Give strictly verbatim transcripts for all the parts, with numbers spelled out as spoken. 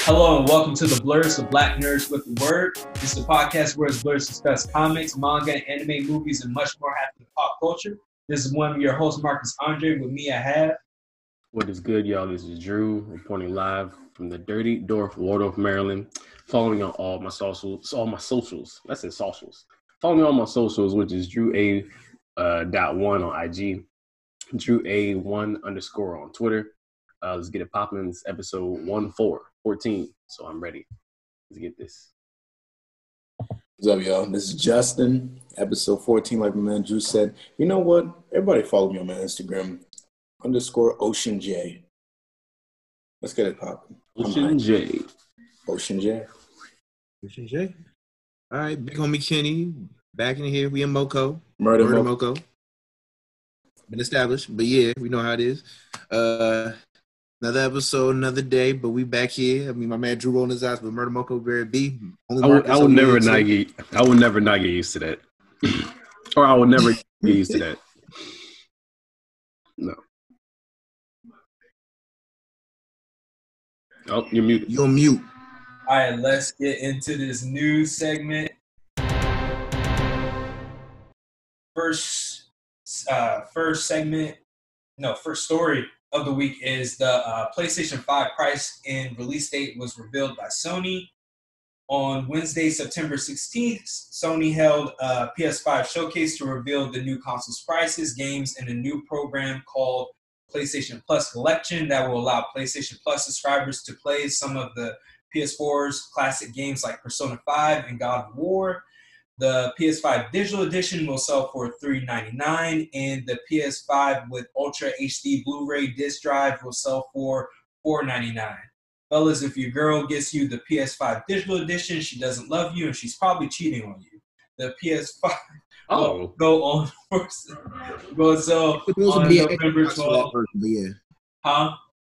Hello and welcome to the Blurs, the Black Nerds with the Word. This is a podcast where us Blurs discuss comics, manga, anime, movies, and much more happening in pop culture. This is one of your hosts, Marcus Andre. With me, I have... What is good, y'all? This is Drew, reporting live from the Dirty Dwarf, Waldorf, Maryland. Follow me on all my socials. All my socials. That's it, socials. Follow me on my socials, which is Drew A uh, dot one on I G, Drew A one underscore on Twitter. Uh, let's get it popping. It's episode one four fourteen. So I'm ready. Let's get this. What's up, y'all? This is Justin, episode fourteen. Like my man Drew said, you know what? Everybody follow me on my Instagram, underscore Ocean J. Let's get it popping. Ocean J. Ocean J. Ocean J. All right, big homie Kenny, back in here. We in Moco. Murder, Murder Mo- Moco. Been established, but yeah, we know how it is. Uh, another episode, another day, but we back here. I mean, my man Drew rolling his eyes, but Murder Moco, Barry B. Only I would, I would never not get. I would never not get used to that, or I would never get used to that. No. Oh, you're muted. You're mute. All right, let's get into this news segment. First, uh, first segment, no, first story of the week is the uh, PlayStation five price and release date was revealed by Sony. On Wednesday, September sixteenth, Sony held a P S five showcase to reveal the new console's prices, games, and a new program called PlayStation Plus Collection that will allow PlayStation Plus subscribers to play some of the P S four's classic games like Persona five and God of War. The P S five Digital Edition will sell for three ninety-nine dollars, and the P S five with Ultra H D Blu-ray disc drive will sell for four ninety-nine. Fellas, if your girl gets you the P S five Digital Edition, she doesn't love you, and she's probably cheating on you. The P S five Oh. will go on for go sell on November twelfth. Yeah. Huh?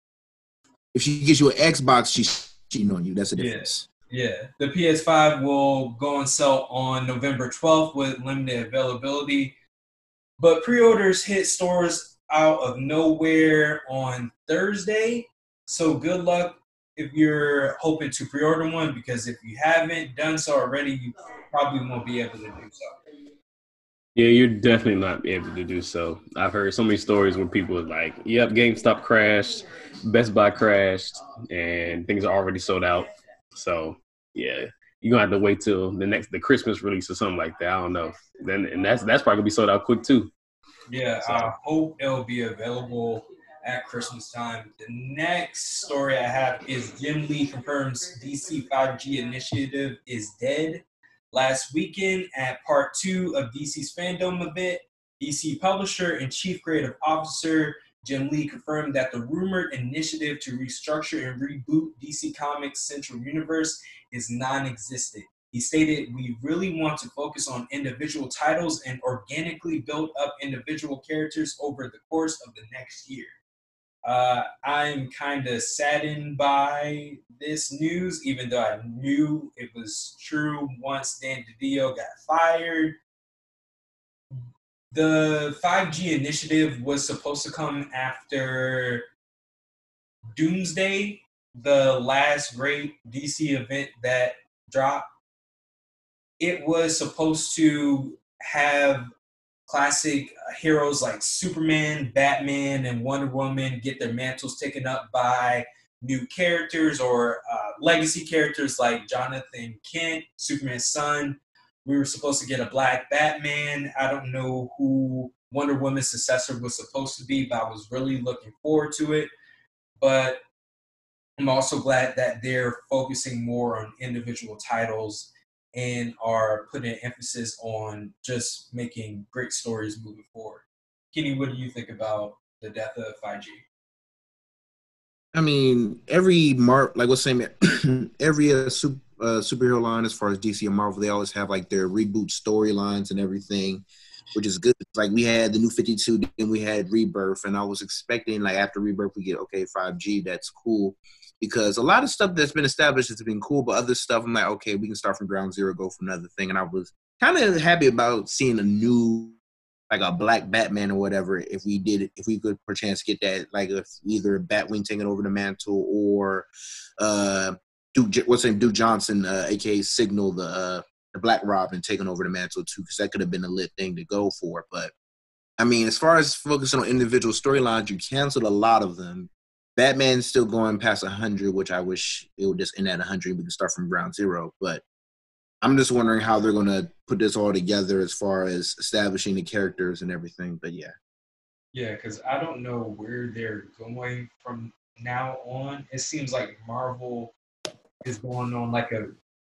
If she gives you an Xbox, she's cheating on you. That's the difference. Yeah. Yeah, the P S five will go on sale on November twelfth with limited availability. But pre-orders hit stores out of nowhere on Thursday. So good luck if you're hoping to pre-order one, because if you haven't done so already, you probably won't be able to do so. Yeah, you're definitely not able to do so. I've heard so many stories where people are like, yep, GameStop crashed, Best Buy crashed, and things are already sold out. So, yeah, you're going to have to wait till the next, the Christmas release or something like that. I don't know. Then And that's that's probably going to be sold out quick, too. Yeah, so. I hope it'll be available at Christmas time. The next story I have is Jim Lee confirms D C five G initiative is dead. Last weekend at part two of D C's fandom event, D C publisher and chief creative officer Jim Lee confirmed that the rumored initiative to restructure and reboot D C Comics' Central Universe is non-existent. He stated, "We really want to focus on individual titles and organically build up individual characters over the course of the next year." Uh, I'm kind of saddened by this news, even though I knew it was true once Dan DiDio got fired. The five G initiative was supposed to come after Doomsday, the last great D C event that dropped. It was supposed to have classic heroes like Superman, Batman, and Wonder Woman get their mantles taken up by new characters or uh, legacy characters like Jonathan Kent, Superman's son. We were supposed to get a black Batman. I don't know who Wonder Woman's successor was supposed to be, but I was really looking forward to it. But I'm also glad that they're focusing more on individual titles and are putting emphasis on just making great stories moving forward. Kenny, what do you think about the death of five G? I mean, every Mar like what's saying, every uh, super, uh, superhero line as far as D C and Marvel, they always have like their reboot storylines and everything, which is good. Like we had the New fifty-two, then we had Rebirth, and I was expecting like after Rebirth we get okay five G. That's cool because a lot of stuff that's been established has been cool, but other stuff I'm like okay, we can start from ground zero, go for another thing, and I was kind of happy about seeing a new. Like a black Batman or whatever, if we did it, if we could perchance get that, like if either Batwing taking over the mantle or uh, Duke, J- what's his name, Duke Johnson, uh, aka Signal, the uh, the Black Robin, taking over the mantle too, because that could have been a lit thing to go for. But I mean, as far as focusing on individual storylines, you canceled a lot of them. Batman's still going past one hundred, which I wish it would just end at one hundred. We can start from ground zero. But I'm just wondering how they're going to put this all together as far as establishing the characters and everything. But yeah. Yeah, because I don't know where they're going from now on. It seems like Marvel is going on like a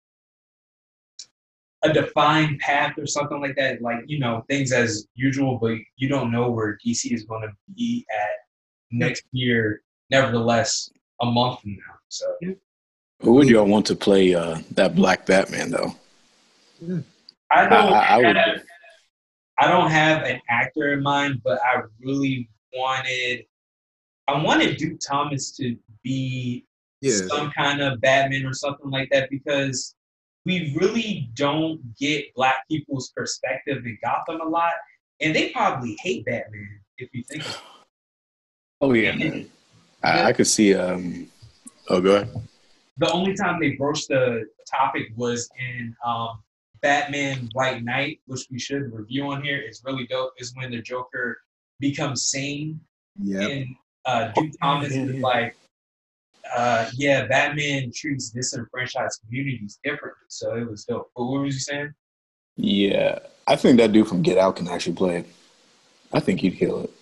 a defined path or something like that. Like, you know, things as usual, but you don't know where D C is going to be at next year, nevertheless, a month from now. So, Who would y'all want to play uh, that Black Batman, though? I don't I, I, I have, would. I don't have an actor in mind, but I really wanted I wanted Duke Thomas to be Yeah. some kind of Batman or something like that, because we really don't get Black people's perspective in Gotham a lot, and they probably hate Batman if you think of it. Oh yeah, And I, the, I could see. Um, oh, go ahead. the only time they broached the topic was in um, Batman White Knight, which we should review on here. It's really dope. Is when the Joker becomes sane, Yeah. and uh, Duke Thomas yeah, is yeah. like, uh, yeah, Batman treats disenfranchised communities differently. So it was dope. But what was you saying? Yeah, I think that dude from Get Out can actually play it. I think he'd kill it.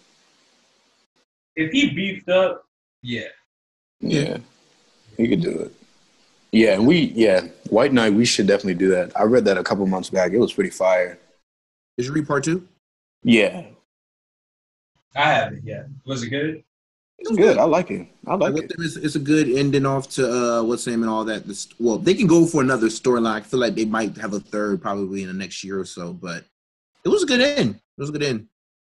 If he beefed up, yeah. Yeah, he could do it. Yeah, and we, yeah, White Knight, we should definitely do that. I read that a couple months back. It was pretty fire. Did you read part two? Yeah, I haven't yet. Was it good? it's good. I like it. I like With it. them, it's, it's a good ending off to uh, what's the name and all that. This, well, they can go for another storyline. I feel like they might have a third probably in the next year or so, but it was a good end. It was a good end.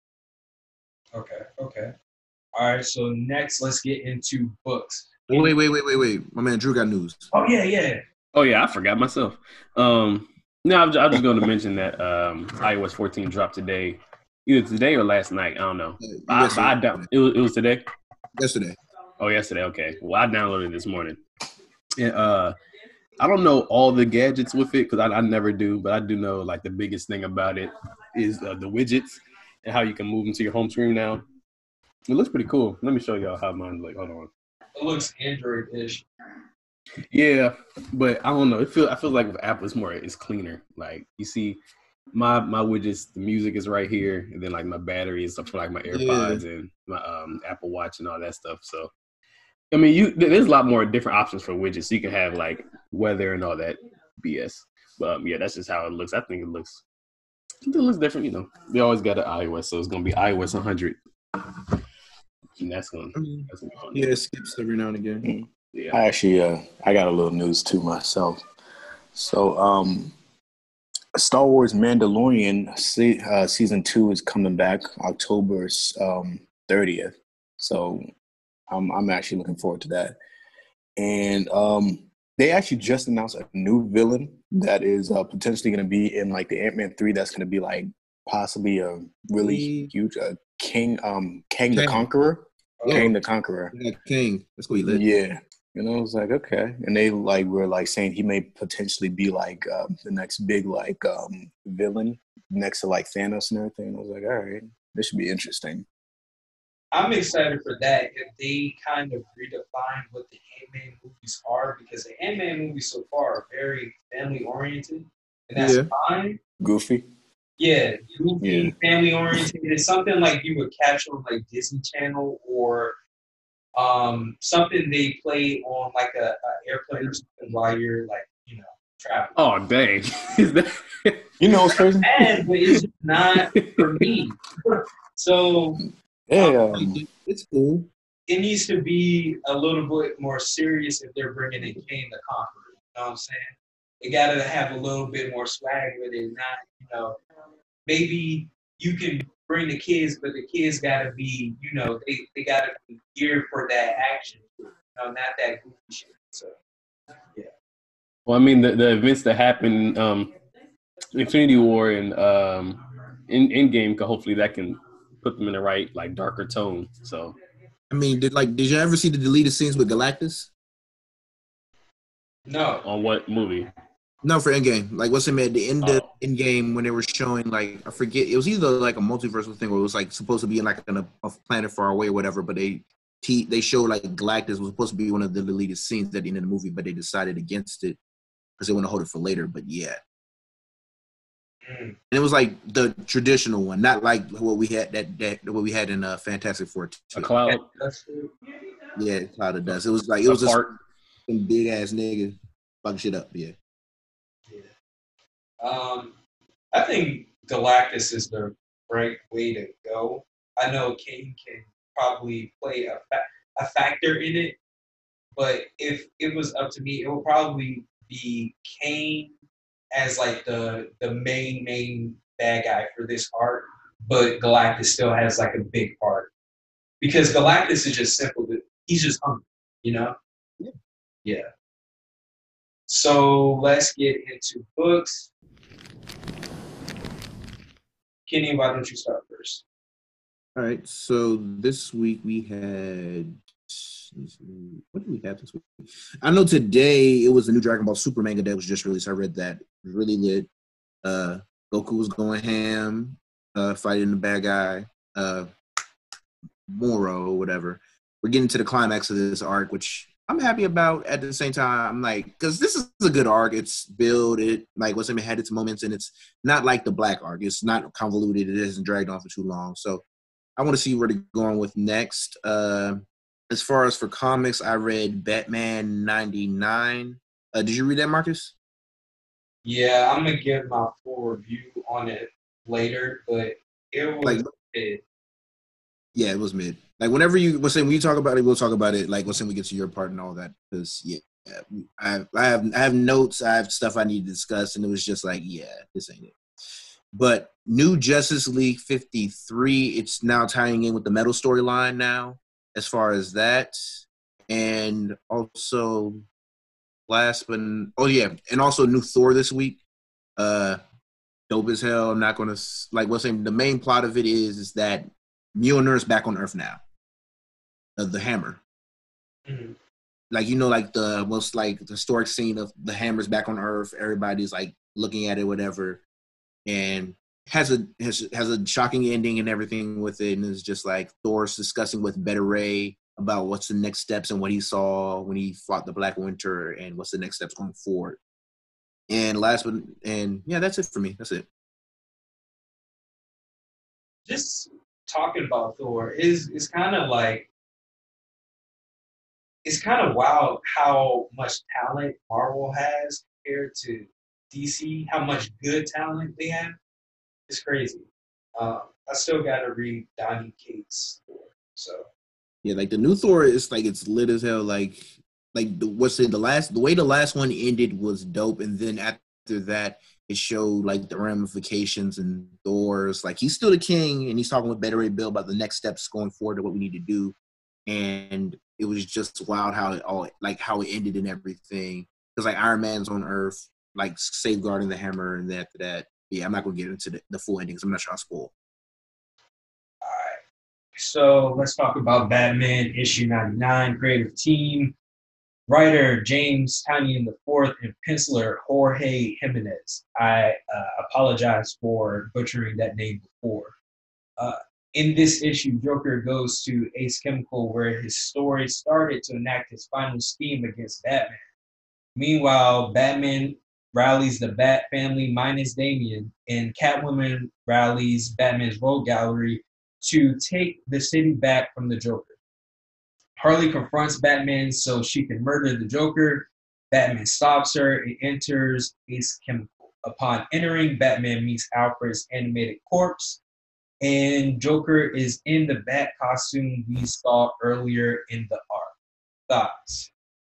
Okay, okay. All right, so next let's get into books. Wait, wait, wait, wait, wait. My man Drew got news. Oh, yeah, yeah. oh yeah, I forgot myself. Um, no, I'm, I'm just going to mention that um, iOS fourteen dropped today, either today or last night. I don't know. Uh, I, yesterday. I, I down, it, was, it was today. Yesterday. Oh, yesterday. Okay. Well, I downloaded it this morning. And, uh, I don't know all the gadgets with it because I, I never do, but I do know like the biggest thing about it is uh, the widgets and how you can move them to your home screen now. It looks pretty cool. Let me show y'all how mine look. Hold on. It looks Android-ish. Yeah, but I don't know. It feel I feel like with Apple, it's more it's cleaner. Like you see, my my widgets, the music is right here, and then like my battery is for like my AirPods yeah. and my um, Apple Watch and all that stuff. So, I mean, you there's a lot more different options for widgets. So you can have like weather and all that B S. But um, yeah, that's just how it looks. I think it looks it looks different. You know, they always got an iOS, so it's gonna be iOS one hundred. And that's gonna, that's gonna be fun. Yeah, it skips every now and again. Yeah. I actually, uh, I got a little news too myself. So, um, Star Wars Mandalorian se- uh, season two is coming back October um, thirtieth. So, I'm I'm actually looking forward to that. And um, they actually just announced a new villain that is uh, potentially going to be in like the Ant-Man three. That's going to be like possibly a really huge uh, King, um, Kang the Conqueror. Yeah. King the Conqueror. Yeah, King. That's what he lit. Yeah. And I was like, okay. And they like were like saying he may potentially be like uh, the next big like um, villain next to like Thanos and everything. And I was like, all right, this should be interesting. I'm excited for that if they kind of redefine what the Ant-Man movies are, because the Ant-Man movies so far are very family oriented, and that's Yeah. fine. Goofy. Yeah, goofy, Yeah. family oriented. It's something like you would catch on like Disney Channel or um, something they play on like a, a airplane or something while you're like, you know, traveling. Oh dang! Is that? You know what's crazy? And but it's just not for me. So Yeah. Um, It's cool. it needs to be a little bit more serious if they're bringing in Kane the Conqueror. You know what I'm saying? It got to have a little bit more swag with it. Not, you know, maybe you can bring the kids, but the kids got to be, you know, they, they got to be geared for that action. You know, not that goofy shit. So, yeah. Well, I mean, the, the events that happen, um, Infinity War and um, in Endgame, hopefully that can put them in the right, like, darker tone. So, I mean, did like did you ever see the deleted scenes with Galactus? No. On what movie? No, for Endgame. Like, what's it at the end of Oh. Endgame when they were showing, like, I forget, it was either like a multiversal thing or it was like supposed to be in like a, a planet far away or whatever, but they te- they showed like Galactus was supposed to be one of the deleted scenes at the end of the movie, but they decided against it because they want to hold it for later. But yeah. Mm. And it was like the traditional one, not like what we had that, that what we had in uh, Fantastic Four. Too. A cloud. That's true. Yeah, Cloud of Dust. It was like it A was just fart. some big ass nigga fucking shit up. Yeah. Yeah. Um, I think Galactus is the right way to go. I know King can probably play a fa- a factor in it, but if it was up to me, it would probably be Kane as like the the main main bad guy for this arc, but Galactus still has like a big part because Galactus is just simple. He's just hungry, you know. Yeah. Yeah. So let's get into books. Kenny, why don't you start first? All right. So this week we had. What did we have this week? I know today it was the new Dragon Ball Super manga that was just released. I read that. It was really lit. Uh, Goku was going ham, uh, fighting the bad guy, uh, Moro or whatever. We're getting to the climax of this arc, which I'm happy about. At the same time, I'm like, because this is a good arc. It's built, it like what's it had its moments, and it's not like the Black arc. It's not convoluted. It isn't dragged on for too long. So I want to see where they're going with next. Uh, as far as for comics, I read Batman ninety-nine. Uh, did you read that, Marcus? Yeah, I'm gonna give my full review on it later, but it was Like, it. yeah, it was mid. Like whenever you was saying when you talk about it, we'll talk about it. Like when we get to your part and all that, because yeah, yeah, I have I have I have notes, I have stuff I need to discuss, and it was just like, yeah, this ain't it. But new Justice League fifty-three, it's now tying in with the Metal storyline now, as far as that, and also last but oh yeah, and also new Thor this week. Uh, dope as hell. I'm not gonna like what's saying. The main plot of it is is that Mjolnir's back on Earth now. Uh, the hammer. Mm-hmm. Like you know, like the most like the historic scene of the hammer's back on Earth. Everybody's like looking at it, whatever, and has a has, has a shocking ending and everything with it. And it's just like Thor's discussing with Beta Ray about what's the next steps and what he saw when he fought the Black Winter and what's the next steps going forward. And last but and yeah, that's it for me. That's it. Just talking about Thor is is kind of like it's kind of wild how much talent Marvel has compared to D C. How much good talent they have. It's crazy. Um, I still got to read Donny Cates Thor. So yeah, like the new Thor is like it's lit as hell. Like like the, what's it? The last the way the last one ended was dope, and then after that it showed like the ramifications and Thor's like he's still the king, and he's talking with Beta Ray Bill about the next steps going forward and what we need to do. And it was just wild how it all like how it ended and everything. Because like Iron Man's on Earth, like safeguarding the hammer, and then after that, yeah, I'm not gonna get into the, the full ending because I'm not trying to spoil. all right. So let's talk about Batman issue ninety-nine. Creative team. Writer James Tynion the fourth and penciler Jorge Jimenez. I uh, apologize for butchering that name before. Uh, in this issue, Joker goes to Ace Chemical where his story started to enact his final scheme against Batman. Meanwhile, Batman rallies the Bat family minus Damian, and Catwoman rallies Batman's rogue gallery to take the city back from the Joker. Harley confronts Batman so she can murder the Joker. Batman stops her and enters Ace Chemical. Upon entering, Batman meets Alfred's animated corpse, and Joker is in the Bat costume we saw earlier in the arc. Thoughts?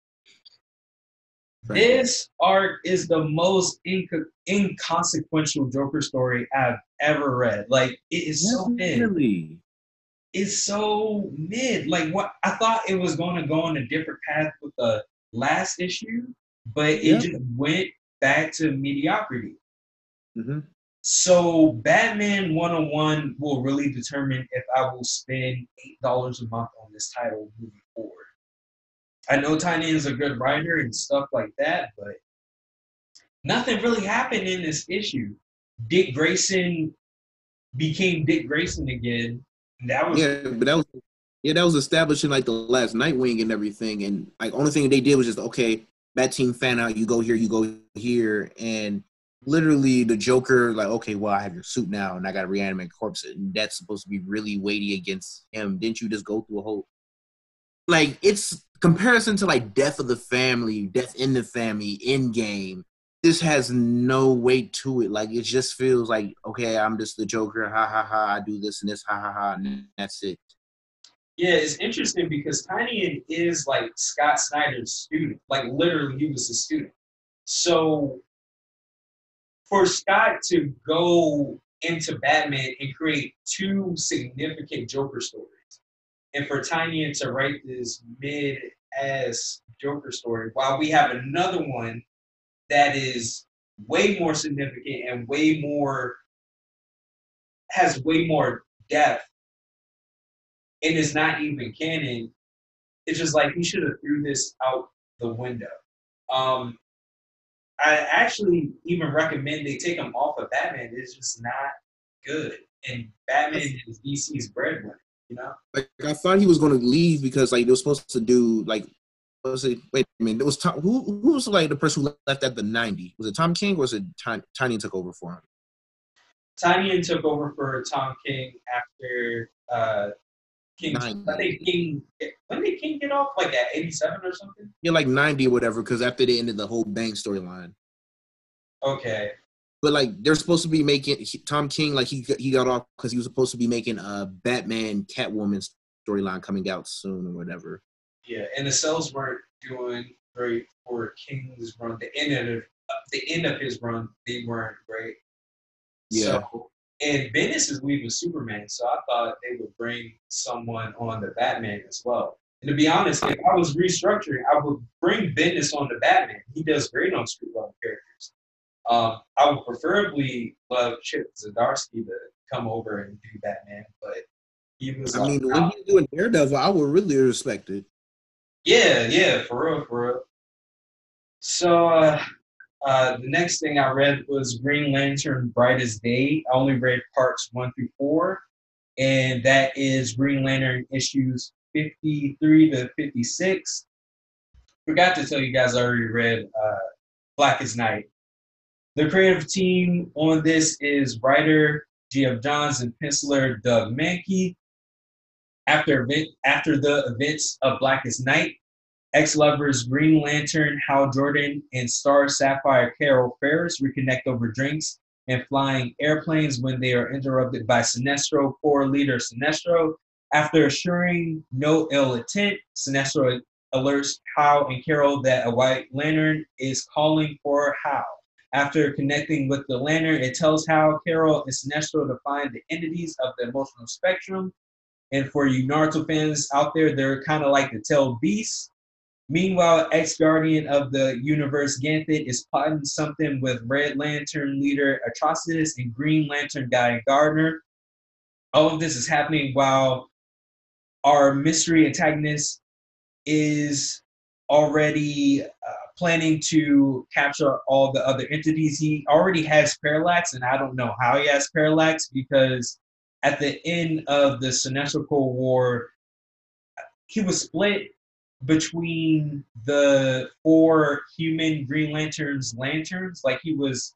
Right. This arc is the most inco- inconsequential Joker story I've ever read. Like, it is so mid. It's so mid. Like, what I thought it was going to go on a different path with the last issue, but it yep. just went back to mediocrity. Mm-hmm. So Batman one oh one will really determine if I will spend eight dollars a month on this title moving forward. I know Tynion is a good writer and stuff like that, but nothing really happened in this issue. Dick Grayson became Dick Grayson again. And that was Yeah, but that was yeah, that was establishing like the last Nightwing and everything. And like only thing they did was just okay, Bat Team fan out, you go here, you go here, and literally the Joker, like, okay, well, I have your suit now and I gotta reanimate corpse, and that's supposed to be really weighty against him. Didn't you just go through a whole like it's comparison to like Death of the Family, Death in the Family, Endgame. This has no weight to it. Like it just feels like, okay, I'm just the Joker, ha ha ha, I do this and this, ha ha ha, and that's it. Yeah, it's interesting because Tynion is like Scott Snyder's student. Like literally he was a student. So for Scott to go into Batman and create two significant Joker stories, and for Tynion to write this mid-ass Joker story, while we have another one that is way more significant and way more, has way more depth, and is not even canon, it's just like he should have threw this out the window. Um, I actually even recommend they take him off of Batman. It's just not good. And Batman is D C's breadwinner, you know? Like I thought he was going to leave because like they were supposed to do like, what was it? Wait a minute, it was Tom, who who was like the person who left at the ninety? Was it Tom King or was it Ty- Tynion took over for him? Tynion took over for Tom King after uh, King. When did King, when did King get off? Like at eighty-seven or something? Yeah, like ninety or whatever, because after they ended the whole Bang storyline. Okay. But like they're supposed to be making he, Tom King, like he he got off because he was supposed to be making a Batman Catwoman storyline coming out soon or whatever. Yeah, and the sales weren't doing great for King's run. The end of the end of his run, they weren't great. Yeah. So, and Bendis is leaving Superman, so I thought they would bring someone on the Batman as well. And to be honest, if I was restructuring, I would bring Bendis on the Batman. He does great on street level characters. Um, I would preferably love Chip Zdarsky to come over and do Batman, but he was. I like, mean, the way he's doing Daredevil, I would really respect it. Yeah, yeah, for real, for real. So uh, uh, the next thing I read was Green Lantern Brightest Day. I only read parts one through four, and that is Green Lantern issues fifty-three to fifty-six. Forgot to tell you guys I already read uh, Blackest Night. The creative team on this is writer Geoff Johns and penciler Doug Mahnke. After event, after the events of Blackest Night, ex-lovers Green Lantern Hal Jordan and star Sapphire Carol Ferris reconnect over drinks and flying airplanes when they are interrupted by Sinestro Corps leader Sinestro. After assuring no ill intent, Sinestro alerts Hal and Carol that a White Lantern is calling for Hal. After connecting with the Lantern, it tells Hal, Carol, and Sinestro to find the entities of the emotional spectrum. And for you Naruto fans out there, they're kind of like the tailed beasts. Meanwhile, ex-guardian of the universe Ganthet is plotting something with Red Lantern leader Atrocitus and Green Lantern guy Gardner. All of this is happening while our mystery antagonist is already uh, planning to capture all the other entities. He already has Parallax, and I don't know how he has Parallax because at the end of the Sinestro Corps War, he was split between the four human Green Lanterns lanterns. Like he was,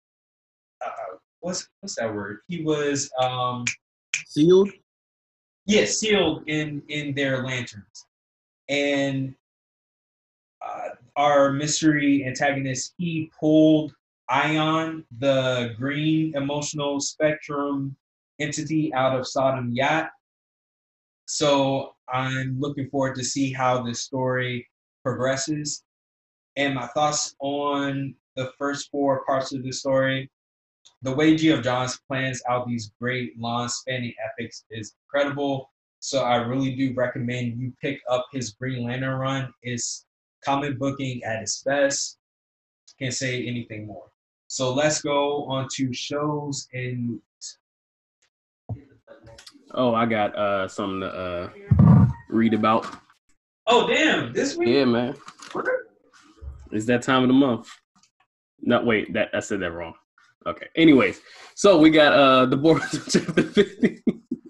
uh, what's what's that word? He was um, sealed. Yeah, sealed in in their lanterns, and uh, our mystery antagonist, he pulled Ion, the green emotional spectrum entity, out of Sodom Yacht. So I'm looking forward to see how this story progresses. And my thoughts on the first four parts of the story. The way Geoff Johns plans out these great long-spanning epics is incredible. So I really do recommend you pick up his Green Lantern run. It's comic booking at its best. Can't say anything more. So let's go on to shows and movies. Oh, I got uh, something to uh, read about. Oh, damn. This week? Yeah, man. It's that time of the month. No, wait, that I said that wrong. Okay. Anyways, so we got uh the Boruto chapter fifty.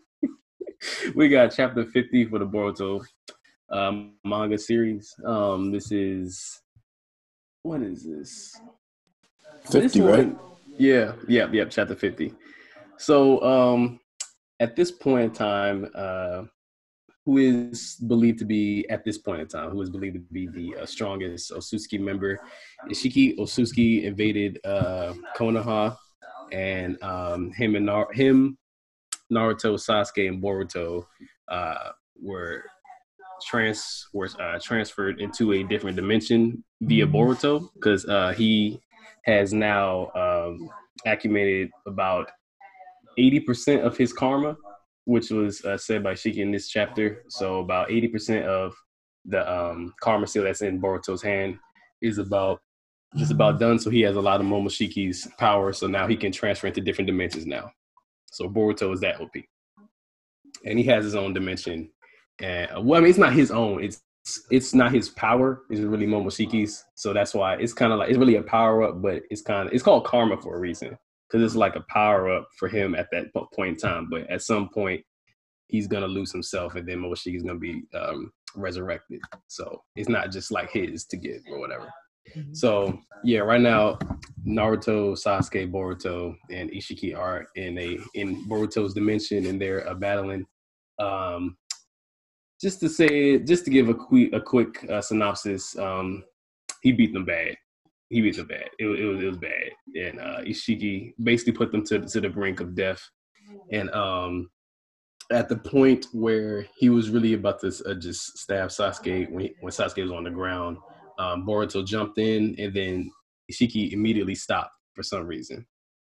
We got chapter fifty for the Boruto um, manga series. Um, this is what is this? fifty, this right? Yeah, yeah, yeah. Chapter fifty. So um, at this point in time, uh, who is believed to be at this point in time, who is believed to be the uh, strongest Otsutsuki member, Ishiki Otsutsuki invaded uh, Konoha, and um, him and Nar- him. Naruto, Sasuke, and Boruto uh, were trans were uh, transferred into a different dimension via Boruto because uh, he has now um, accumulated about eighty percent of his karma, which was uh, said by Shiki in this chapter. So about eighty percent of the um, karma seal that's in Boruto's hand is about just about done. So he has a lot of Momoshiki's power. So now he can transfer into different dimensions now. So Boruto is that O P. And he has his own dimension. And well, I mean, it's not his own. It's it's not his power. It's really Momoshiki's. So that's why it's kind of like, it's really a power up, but it's kind of, it's called karma for a reason. Because it's like a power up for him at that point in time. But at some point, he's going to lose himself and then Momoshiki's going to be um, resurrected. So it's not just like his to give or whatever. Mm-hmm. So yeah, right now, Naruto, Sasuke, Boruto, and Ishiki are in a in Boruto's dimension, and they're uh, battling. Um, just to say, just to give a quick a quick uh, synopsis, um, he beat them bad. He beat them bad. It, it was it was bad, and uh, Ishiki basically put them to to the brink of death. And um, at the point where he was really about to uh, just stab Sasuke, when he, when Sasuke was on the ground. Um, Boruto jumped in, and then Ishiki immediately stopped for some reason.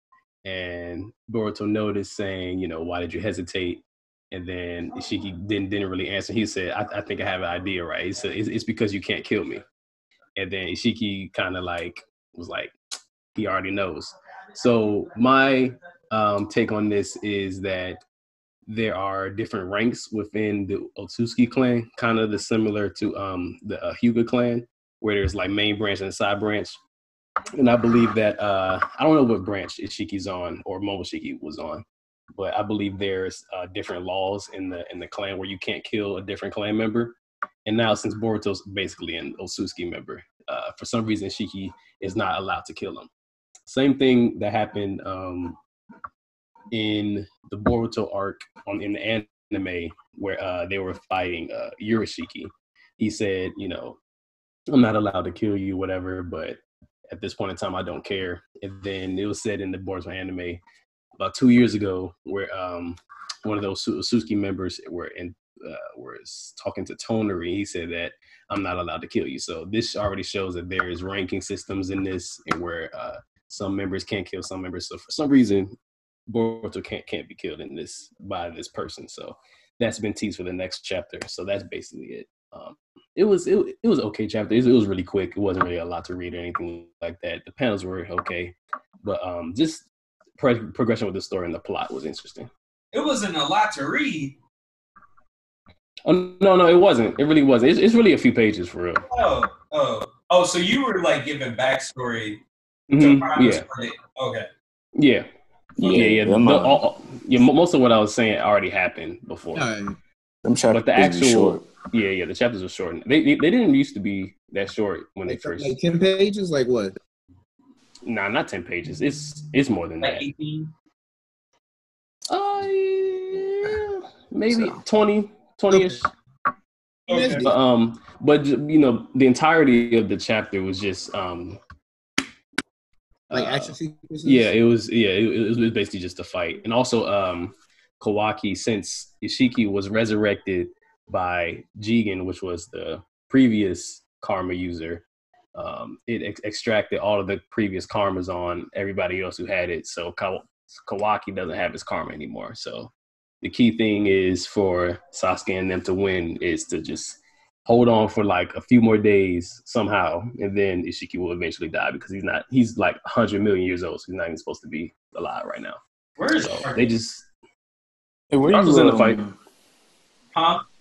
And Boruto noticed, saying, you know, why did you hesitate? And then Ishiki didn't, didn't really answer. He said, I, I think I have an idea, right? He said, it's, it's because you can't kill me. And then Ishiki kind of like, was like, he already knows. So my um, take on this is that there are different ranks within the Otsutsuki clan, kind of the similar to um, the uh, Hyuga clan, where there's like main branch and side branch. And I believe that, uh, I don't know what branch Ishiki's on or Momoshiki was on, but I believe there's uh, different laws in the in the clan where you can't kill a different clan member. And now since Boruto's basically an Otsutsuki member, uh, for some reason Ishiki is not allowed to kill him. Same thing that happened um, in the Boruto arc on in the anime where uh, they were fighting uh, Urashiki. He said, you know, I'm not allowed to kill you, whatever, but at this point in time, I don't care. And then it was said in the Boruto anime about two years ago where um, one of those Otsutsuki members were in uh, was talking to Tonari. He said that I'm not allowed to kill you. So this already shows that there is ranking systems in this, and where uh, some members can't kill some members. So for some reason, Boruto can't can't be killed in this by this person. So that's been teased for the next chapter. So that's basically it. Um, it was it, it was okay chapter. It, it was really quick. It wasn't really a lot to read or anything like that. The panels were okay, but um, just pro- progression with the story and the plot was interesting. It wasn't a lot to read. Oh, no, no, it wasn't. It really wasn't. It's, it's really a few pages for real. Oh, oh, oh! So you were like giving backstory. Mm-hmm. To yeah. Okay. Yeah. Yeah, yeah, yeah. yeah, The, all, all, yeah. Most of what I was saying already happened before. Them chapters but the actual, short. yeah, yeah, the chapters were short. They they didn't used to be that short when like, they first. Like ten pages, like what? Nah, not ten pages. It's it's more than Like that. eighteen. Uh, yeah, maybe So. twenty, twenty-ish. Okay. But, um, but you know, the entirety of the chapter was just um, Like uh, action sequences? Yeah, it was. Yeah, it, it was basically just a fight, and also um, Kawaki, since Ishiki was resurrected by Jigen, which was the previous karma user, um, it ex- extracted all of the previous karmas on everybody else who had it. So Ka- Kawaki doesn't have his karma anymore. So the key thing is for Sasuke and them to win is to just hold on for like a few more days somehow, and then Ishiki will eventually die because he's not, he's like one hundred million years old, so he's not even supposed to be alive right now. Where is So Ark? they just, Hey, where Ark you was in the um, fight. Huh?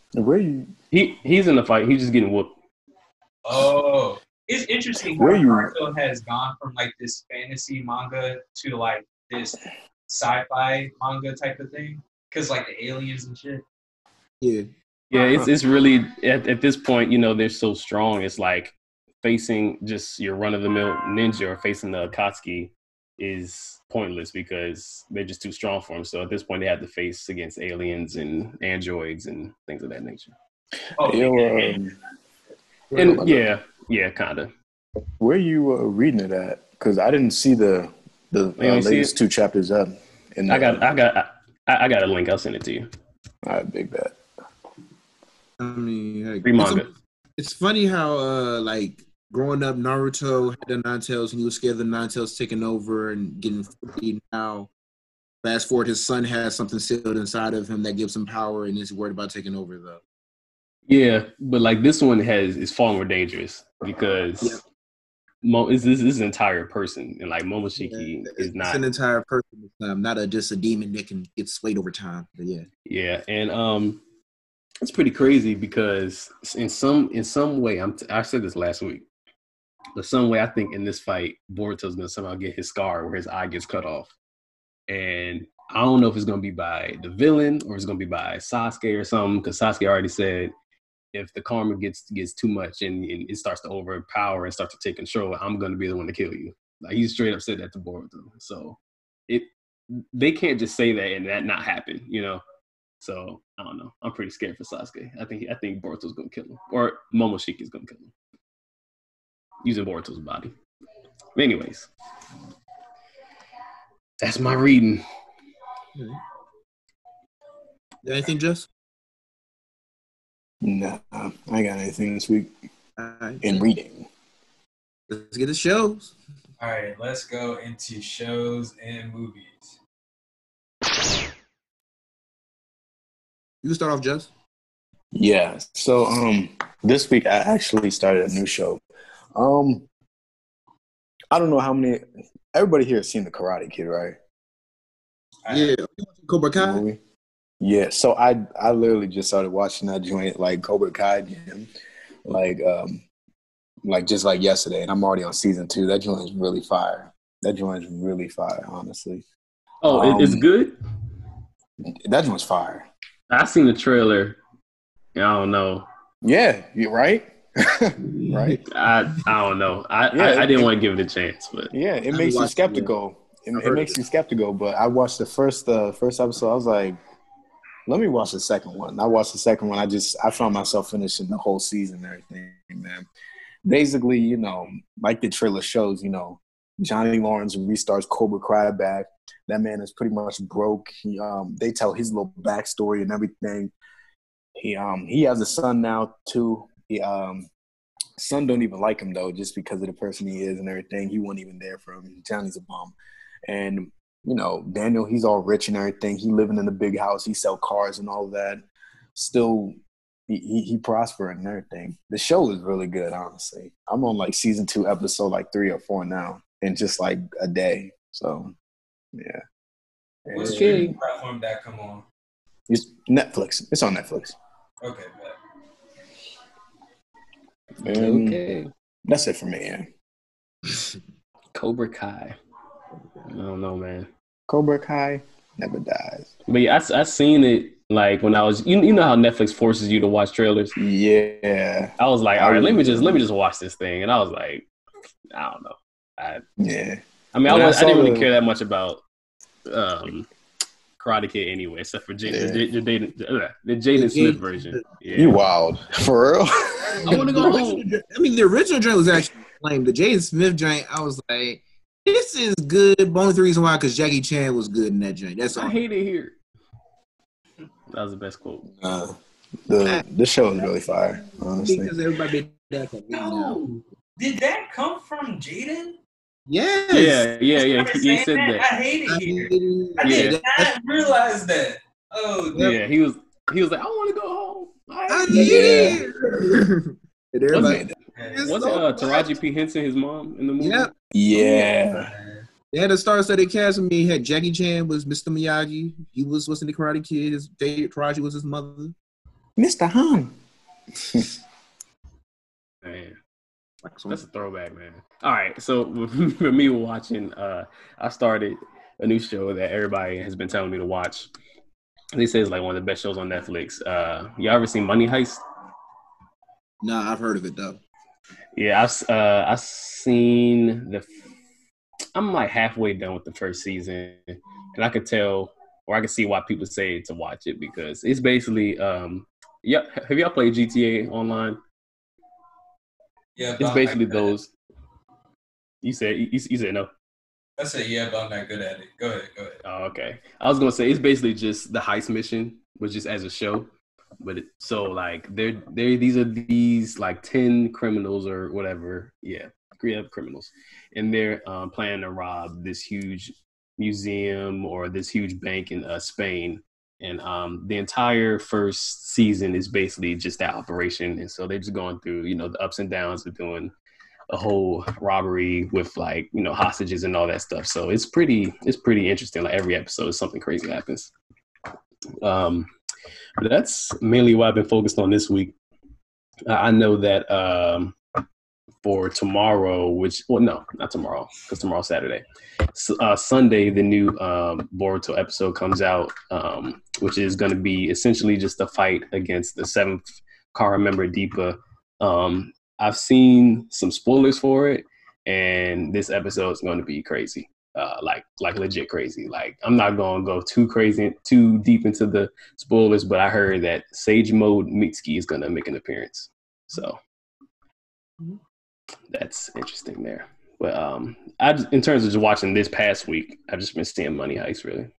Where you? He he's in the fight. He's just getting whooped. Oh, it's interesting how Where you- Naruto has gone from like this fantasy manga to like this sci-fi manga type of thing, because like the aliens and shit. Yeah. Yeah, it's it's really at, at this point, you know, they're so strong. It's like facing just your run of the mill ninja or facing the Akatsuki is pointless because they're just too strong for them. So at this point, they have to face against aliens and androids and things of that nature. Oh, Yo, yeah. um, And yeah, yeah, kind of. where you uh, reading it at? Because I didn't see the the You uh, ain't see latest it? two chapters up. In the, I got, I got, I, I got a link. I'll send it to you. All right, big bet. I mean, heck, Free it's, manga. it's funny how uh like growing up, Naruto had the Nine Tails, and he was scared of the Nine Tails taking over and getting free. Now, fast forward, his son has something sealed inside of him that gives him power, and is worried about taking over though. Yeah, but like this one has is far more dangerous because Yep. Mo, is this, this is an entire person, and like Momoshiki Yeah, is it's not. an entire person this time, not a just a demon that can get swayed over time. But yeah, Yeah, and um, it's pretty crazy because in some in some way, I'm t- I said this last week, but some way I think in this fight, Boruto's gonna somehow get his scar where his eye gets cut off, and I don't know if it's gonna be by the villain or it's gonna be by Sasuke or something because Sasuke already said if the karma gets gets too much and, and it starts to overpower and start to take control, I'm gonna be the one to kill you. Like he straight up said that to Boruto. So it they can't just say that and that not happen, you know. So I don't know. I'm pretty scared for Sasuke. I think I think Boruto's gonna kill him, or Momoshiki's gonna kill him using Boruto's body. But anyways, that's my reading. anything, Just? Nah, I ain't got anything this week All right, in reading. let's get the shows. All right, let's go into shows and movies. You can start off, Just. Yeah. So um, this week I actually started a new show. Um, I don't know how many. Everybody here has seen the Karate Kid, right? I- Yeah, Cobra The Kai. movie? Yeah, so I I literally just started watching that joint like Cobra Kai Jim, like um like just like yesterday, and I'm already on season two. That joint is really fire. That joint is really fire, honestly. Oh, it, it's Um, good. That joint's fire. I seen the trailer. I don't know. Yeah, you right? Right? I I don't know. I Yeah, I, I it- didn't it- want to give it a chance, but Yeah, it I makes you watched it, skeptical. It, I've it heard makes of you skeptical, but I watched the first uh, first episode. I was like, let me watch the second one. I watched the second one. I just I found myself finishing the whole season and everything, man. Basically, you know, like the trailer shows, you know, Johnny Lawrence restarts Cobra Kai back. That man is pretty much broke. He um they tell his little backstory and everything. He um he has a son now too. He um son don't even like him though, just because of the person he is and everything. He wasn't even there for him. Johnny's a bum. And you know, Daniel, he's all rich and everything. He living in a big house. He sell cars and all that. Still, he, he, he prospering and everything. The show is really good, honestly. I'm on like season two, episode like three or four now, in just like a day. So, yeah. What And streaming platform that come on? It's Netflix. It's on Netflix. Okay, bet. And okay. that's it for me. Yeah. Cobra Kai. I don't know, man. Cobra Kai never dies. But yeah, I, I seen it like when I was. You, you know how Netflix forces you to watch trailers. Yeah. I was like, I all right, let me really just do. let me just watch this thing, and I was like, I don't know. I Yeah. I mean, I, When I was, I saw didn't really the- care that much about um, Karate Kid anyway, except for J- Yeah. the, the, the, the, the Jaden Smith version. Yeah. You wild. For real? I want to go The home. original- I mean, the original joint was actually lame. The Jaden Smith joint, I was like, this is good. But only the reason why, because Jackie Chan was good in that joint. That's all. I hate it here. That was the best quote. Uh, the the show is really fire, honestly. Because everybody been that for me now. No. Did that come from Jaden? Yes. Yeah, yeah, yeah. Started He, he saying said I that. hate it I here. mean, I Yeah. did not realize that. Oh, Yep. Yeah, he was. He was like, I want to go home. I I hate Yeah. it. And everybody, Okay. man. Was it uh, Taraji P. Henson, his mom, in the movie? yep. Yeah. They had a star-studded cast. I mean, had Jackie Chan was Mister Miyagi. He was was in the Karate Kid. His Dave Taraji was his mother. Mister Han. Man, that's a throwback, man. All right, so for me watching, uh, I started a new show that everybody has been telling me to watch. They say it's like one of the best shows on Netflix. Uh, you ever seen Money Heist? Nah, I've heard of it though. Yeah, I've uh, I've seen the. I'm like halfway done with the first season, and I could tell, or I could see why people say to watch it because it's basically, um, yeah. Have y'all played G T A Online? Yeah, It's basically those. You said you, you said no. I said yeah, but I'm not good at it. Go ahead, go ahead. Oh, okay. I was gonna say it's basically just the heist mission, but just as a show. But it, so like they're they these are these like ten criminals or whatever, yeah, three criminals, and they're um, planning to rob this huge museum or this huge bank in uh, Spain. And um, the entire first season is basically just that operation, and so they're just going through you know the ups and downs of doing a whole robbery with like you know hostages and all that stuff. So it's pretty it's pretty interesting. Like every episode, something crazy happens. Um, but that's mainly what I've been focused on this week. I know that um, for tomorrow, which well no, not tomorrow because tomorrow's Saturday. So, uh, Sunday, the new um, Boruto episode comes out, um, which is going to be essentially just a fight against the seventh Kara member Deepa. Um, I've seen some spoilers for it, and this episode is going to be crazy, uh, like like legit crazy. Like I'm not going to go too crazy, too deep into the spoilers, but I heard that Sage Mode Mitsuki is going to make an appearance, so that's interesting there. But um, I just, in terms of just watching this past week, I've just been seeing Money Heist really.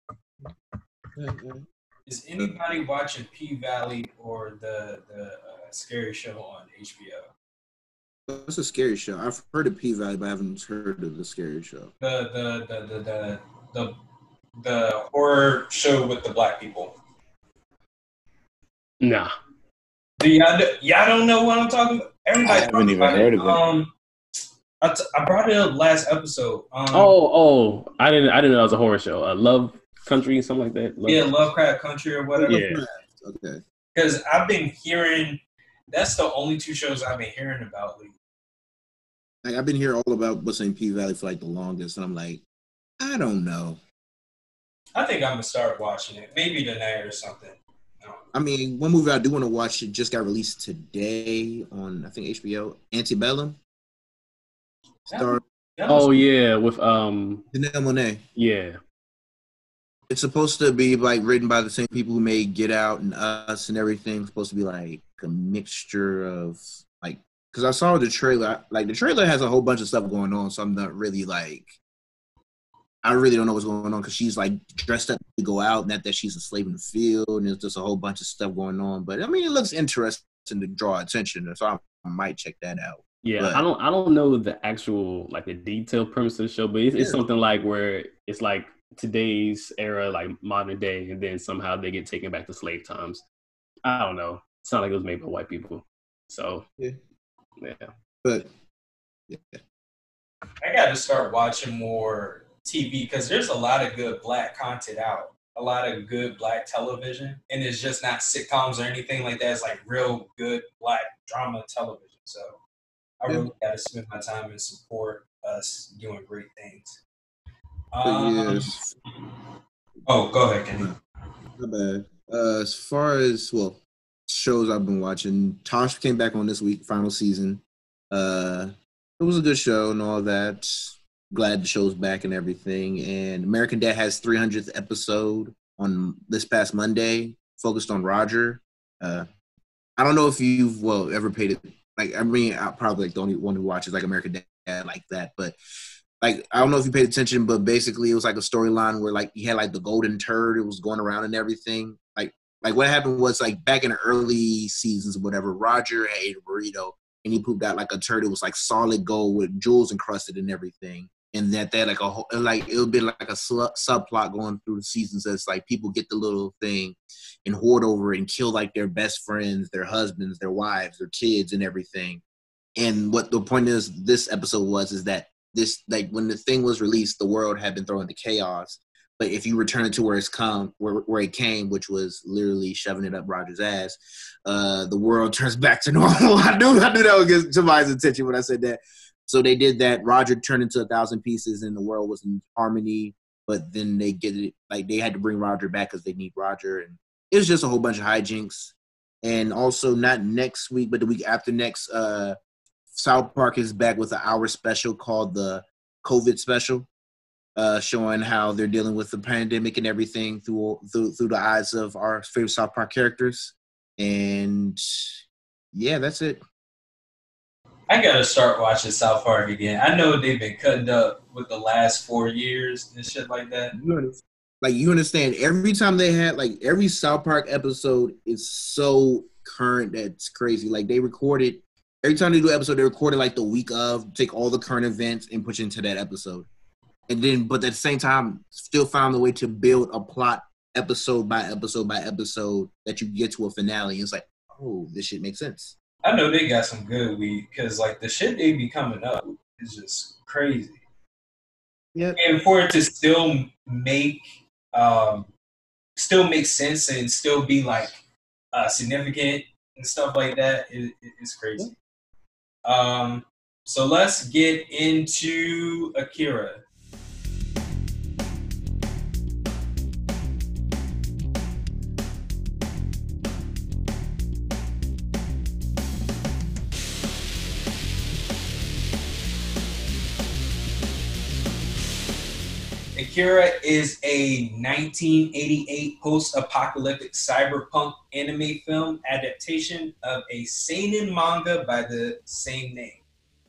Is anybody watching P-Valley or the the uh, scary show on H B O? That's a scary show. I've heard of P-Valley, but I haven't heard of the scary show. The the the the the the, the horror show with the black people. Nah. Do y'all y'all don't know what I'm talking about? Everybody I haven't even heard it. of it. Um, I, t- I brought it up last episode. Um, oh oh, I didn't I didn't know it was a horror show. Uh, Love Country, something like that. Love yeah, Lovecraft Country or whatever. Yeah. Okay. Because I've been hearing, that's the only two shows I've been hearing about lately. Like I've been hearing all about what's in P-Valley for like the longest, and I'm like, I don't know. I think I'm gonna start watching it, maybe tonight or something. I, I mean, one movie I do want to watch, it just got released today on I think H B O, Antebellum. Star. Oh yeah, with um. Janelle Monáe. Yeah. It's supposed to be like written by the same people who made Get Out and Us and everything. It's supposed to be like a mixture of like, because I saw the trailer. Like the trailer has a whole bunch of stuff going on, so I'm not really like, I really don't know what's going on because she's like dressed up to go out, not that she's a slave in the field, and there's just a whole bunch of stuff going on. But I mean, it looks interesting to draw attention, so I, I might check that out. Yeah, but, I don't I don't know the actual like the detailed premise of the show, but it's, it's something like where it's like today's era, like modern day, and then somehow they get taken back to slave times. I don't know. It's not like it was made by white people. So yeah, yeah. But yeah, I got to start watching more T V because there's a lot of good black content out. A lot of good black television, and it's just not sitcoms or anything like that. It's like real good black drama television. So I really got to spend my time and support us doing great things. Um, yes. Oh, go ahead, Kenny. Not bad. Uh, as far as well, shows I've been watching, Tosh came back on this week, final season. Uh, it was a good show and all that. Glad the show's back and everything. And American Dad has three hundredth episode on this past Monday, focused on Roger. Uh, I don't know if you've well ever paid it. Like I mean, I'm probably like the only one who watches like American Dad like that, but. Like, I don't know if you paid attention, but basically it was like a storyline where, like, he had, like, the golden turd. It was going around and everything. Like, like what happened was, like, back in the early seasons or whatever, Roger ate a burrito, and he pooped out, like, a turd. It was, like, solid gold with jewels encrusted and everything. And that, that like, a whole, like, it would be, like, a sl- subplot going through the seasons as, like, people get the little thing and hoard over it and kill, like, their best friends, their husbands, their wives, their kids and everything. And what the point is this episode was is that This like when the thing was released, the world had been thrown into chaos. But if you return it to where it's come, where where it came, which was literally shoving it up Roger's ass, uh, the world turns back to normal. I knew I knew that would get somebody's attention when I said that. So they did that. Roger turned into a thousand pieces, and the world was in harmony. But then they get it like they had to bring Roger back because they need Roger, and it was just a whole bunch of hijinks. And also, not next week, but the week after next, uh, South Park is back with an hour special called the COVID special. Uh, showing how they're dealing with the pandemic and everything through, through through the eyes of our favorite South Park characters. And yeah, that's it. I gotta start watching South Park again. I know they've been cutting up with the last four years and shit like that. Like, you understand, every time they had, like, every South Park episode is so current that's crazy. Like, they recorded, every time they do an episode, they recorded, like, the week of, take all the current events and put it into that episode. And then, but at the same time, still found a way to build a plot episode by episode by episode that you get to a finale. It's like, oh, this shit makes sense. I know they got some good weed because, like, the shit they be coming up is just crazy. Yeah. And for it to still make, um, still make sense and still be like uh, significant and stuff like that, it, it, it's crazy. Yeah. Um, so let's get into Akira. Akira is a nineteen eighty-eight post-apocalyptic cyberpunk anime film adaptation of a seinen manga by the same name.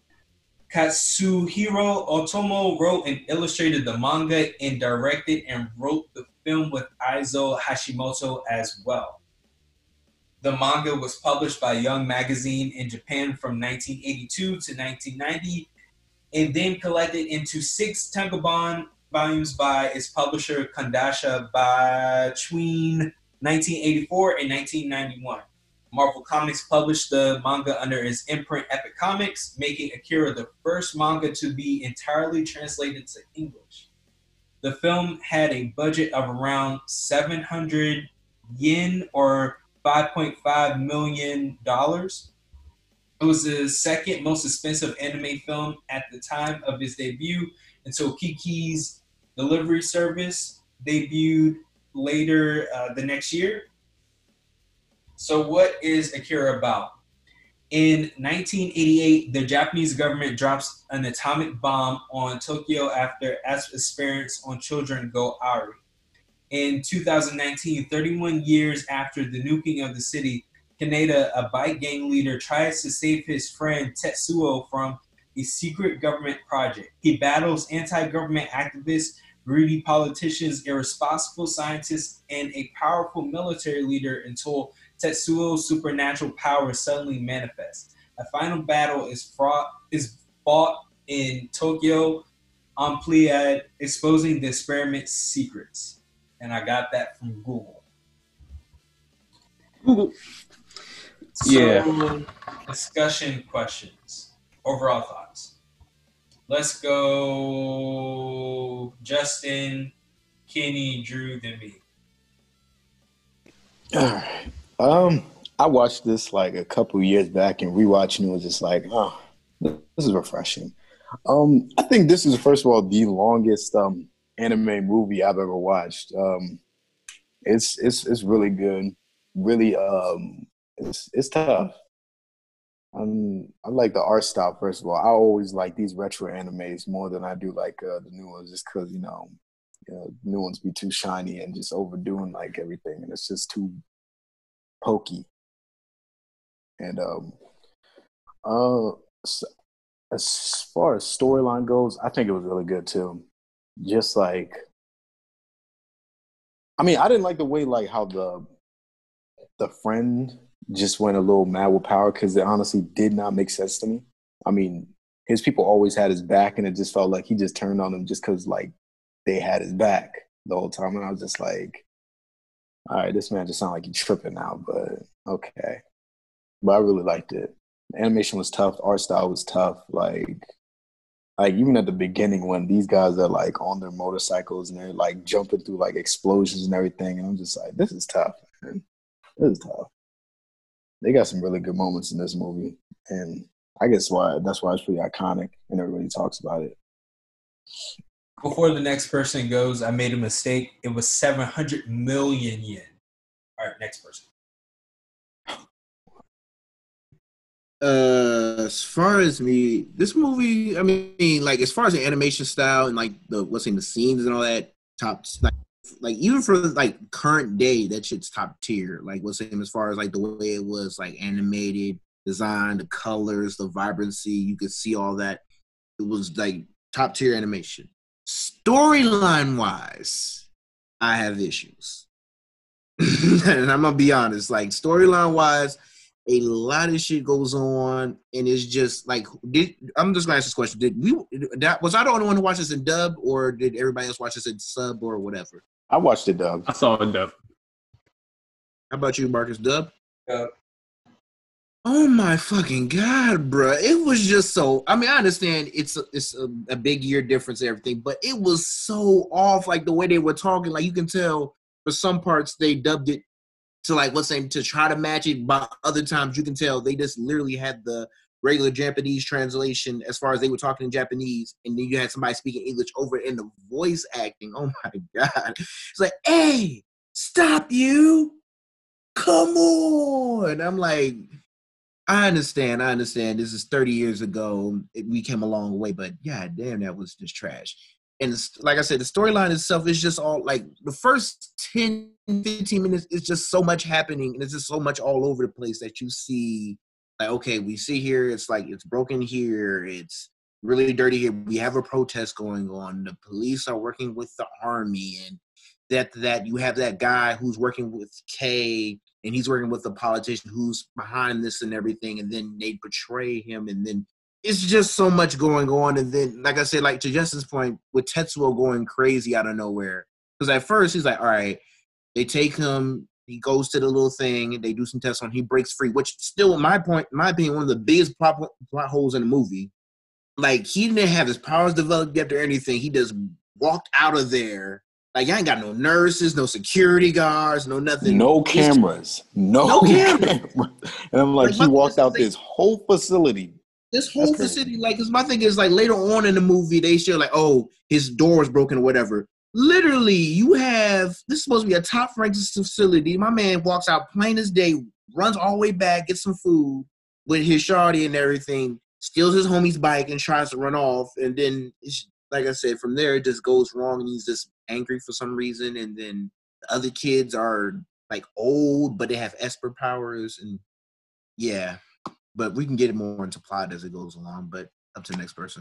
Katsuhiro Otomo wrote and illustrated the manga and directed and wrote the film with Aizo Hashimoto as well. The manga was published by Young Magazine in Japan from nineteen eighty-two to nineteen ninety and then collected into six tankobon volumes by its publisher Kondasha between nineteen eighty-four and nineteen ninety-one. Marvel Comics published the manga under its imprint Epic Comics, making Akira the first manga to be entirely translated to English. The film had a budget of around seven hundred yen or five point five million dollars. It was the second most expensive anime film at the time of its debut until Kiki's Delivery Service debuted later uh, the next year. So what is Akira about? In nineteen eighty-eight, the Japanese government drops an atomic bomb on Tokyo after experiments on children go awry. In two thousand nineteen, thirty-one years after the nuking of the city, Kaneda, a bike gang leader, tries to save his friend Tetsuo from a secret government project. He battles anti-government activists, greedy politicians, irresponsible scientists, and a powerful military leader until Tetsuo's supernatural powers suddenly manifest. A final battle is fought, is fought in Tokyo on Pleiad, exposing the experiment's secrets. And I got that from Google. Google. So, yeah. Discussion questions. Overall thoughts. Let's go Justin, Kenny, Drew, then me. All right. Um, I watched this like a couple years back, and rewatching it was just like, oh, this is refreshing. Um, I think this is, first of all, the longest um anime movie I've ever watched. Um, it's it's it's really good. Really, um, it's it's tough. Um, I like the art style, first of all. I always like these retro animes more than I do like uh, the new ones, just because, you know, you know, new ones be too shiny and just overdoing like everything, and it's just too pokey. And um, uh, so as far as storyline goes, I think it was really good too. Just like, I mean, I didn't like the way like how the the friend just went a little mad with power, because it honestly did not make sense to me. I mean, his people always had his back, and it just felt like he just turned on them just because like they had his back the whole time. And I was just like, all right, this man just sounds like he's tripping now, but okay. But I really liked it. The animation was tough. The art style was tough. Like, Like even at the beginning when these guys are like on their motorcycles and they're like jumping through like explosions and everything, and I'm just like, this is tough, man. This is tough. They got some really good moments in this movie, and I guess why that's why it's pretty iconic and everybody talks about it. Before the next person goes, I made a mistake. It was seven hundred million yen. All right, next person. Uh, as far as me, this movie, I mean, like as far as the animation style and like the what's in the scenes and all that, top like, like even for like current day, that shit's top tier. Like what's in as far as like the way it was like animated, design, the colors, the vibrancy, you could see all that. It was like top tier animation. Storyline wise, I have issues, and I'm gonna be honest. Like storyline wise. A lot of shit goes on, and it's just like, did, I'm just gonna ask this question: Did we? That, was I the only one who watched this in dub, or did everybody else watch this in sub or whatever? I watched it dub. I saw it dub. How about you, Marcus? Dub? Dub. Oh my fucking god, bro! It was just so. I mean, I understand it's a, it's a, a big year difference and everything, but it was so off. Like the way they were talking, like you can tell for some parts they dubbed it to like what's name to try to match it, but other times you can tell they just literally had the regular Japanese translation as far as they were talking in Japanese, and then you had somebody speaking English over it, and the voice acting. Oh my god! It's like, hey, stop you! Come on! I'm like, I understand, I understand. This is thirty years ago. We came a long way, but god damn, that was just trash. And like I said, the storyline itself is just all like the first ten, fifteen minutes, it's just so much happening. And it's just so much all over the place that you see like, okay, we see here, it's like, it's broken here. It's really dirty here. We have a protest going on. The police are working with the army, and that, that you have that guy who's working with K, and he's working with the politician who's behind this and everything. And then they betray him, and then it's just so much going on. And then, like I said, like to Justin's point, with Tetsuo going crazy out of nowhere. Because at first, he's like, all right, they take him, he goes to the little thing, they do some tests on him, he breaks free, which still, in my point, in my opinion, one of the biggest plot, plot holes in the movie. Like, he didn't have his powers developed yet or anything. He just walked out of there. Like, I ain't got no nurses, no security guards, no nothing. No cameras. No, no cameras. cameras. And I'm like, Like, he walked out like, this whole facility. This whole facility, like, because my thing is, like, later on in the movie, they show, like, oh, his door was broken or whatever. Literally, you have, this is supposed to be a top-ranked facility. My man walks out plain as day, runs all the way back, gets some food with his shawty and everything, steals his homie's bike and tries to run off. And then, it's, like I said, from there, it just goes wrong, and he's just angry for some reason. And then the other kids are, like, old, but they have Esper powers. And, yeah. But we can get more into plot as it goes along. But up to the next person.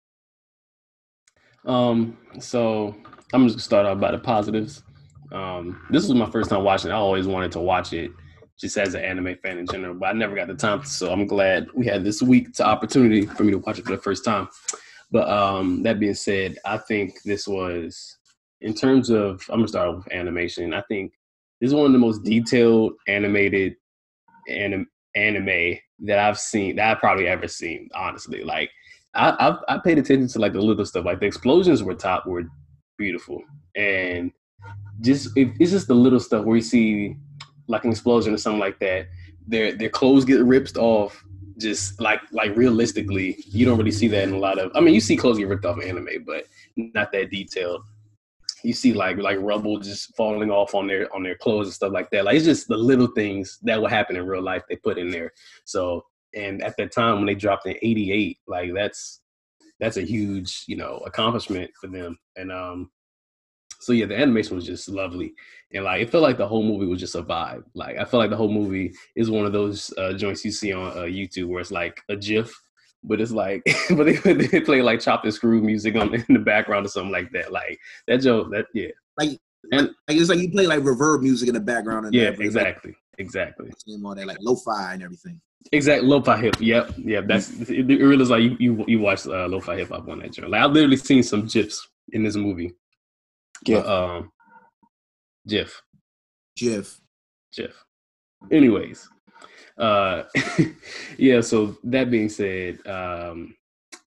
Um, so I'm just gonna start off by the positives. Um, this was my first time watching it. I always wanted to watch it just as an anime fan in general, but I never got the time. So I'm glad we had this week to opportunity for me to watch it for the first time. But um, that being said, I think this was, in terms of, I'm gonna start with animation. I think this is one of the most detailed animated anim- anime that I've seen, that I've probably ever seen, honestly. Like, I, I I paid attention to like the little stuff, like the explosions were top, were beautiful, and just it, it's just the little stuff where you see like an explosion or something like that. Their their clothes get ripped off, just like like realistically. You don't really see that in a lot of. I mean, you see clothes get ripped off in anime, but not that detailed. You see like like rubble just falling off on their on their clothes and stuff like that. Like, it's just the little things that will happen in real life they put in there. So. And at that time when they dropped in eighty-eight, like that's that's a huge, you know, accomplishment for them. And um, so yeah, the animation was just lovely, and like it felt like the whole movie was just a vibe. Like I felt like the whole movie is one of those uh, joints you see on uh, YouTube where it's like a GIF, but it's like, but they, they play like chopped and screw music on in the background or something like that. Like that joke, that yeah, like and like it's like you play like reverb music in the background. And yeah, that, exactly, like, exactly. All that like lo-fi and everything. Exactly, lo-fi hip. Yep, yep. That's it. It really is like you you, you watch uh, lo-fi hip hop on that joint. Like I've literally seen some gifs in this movie. GIF. But, um, GIF. GIF. GIF. Anyways, uh, yeah. So that being said, um,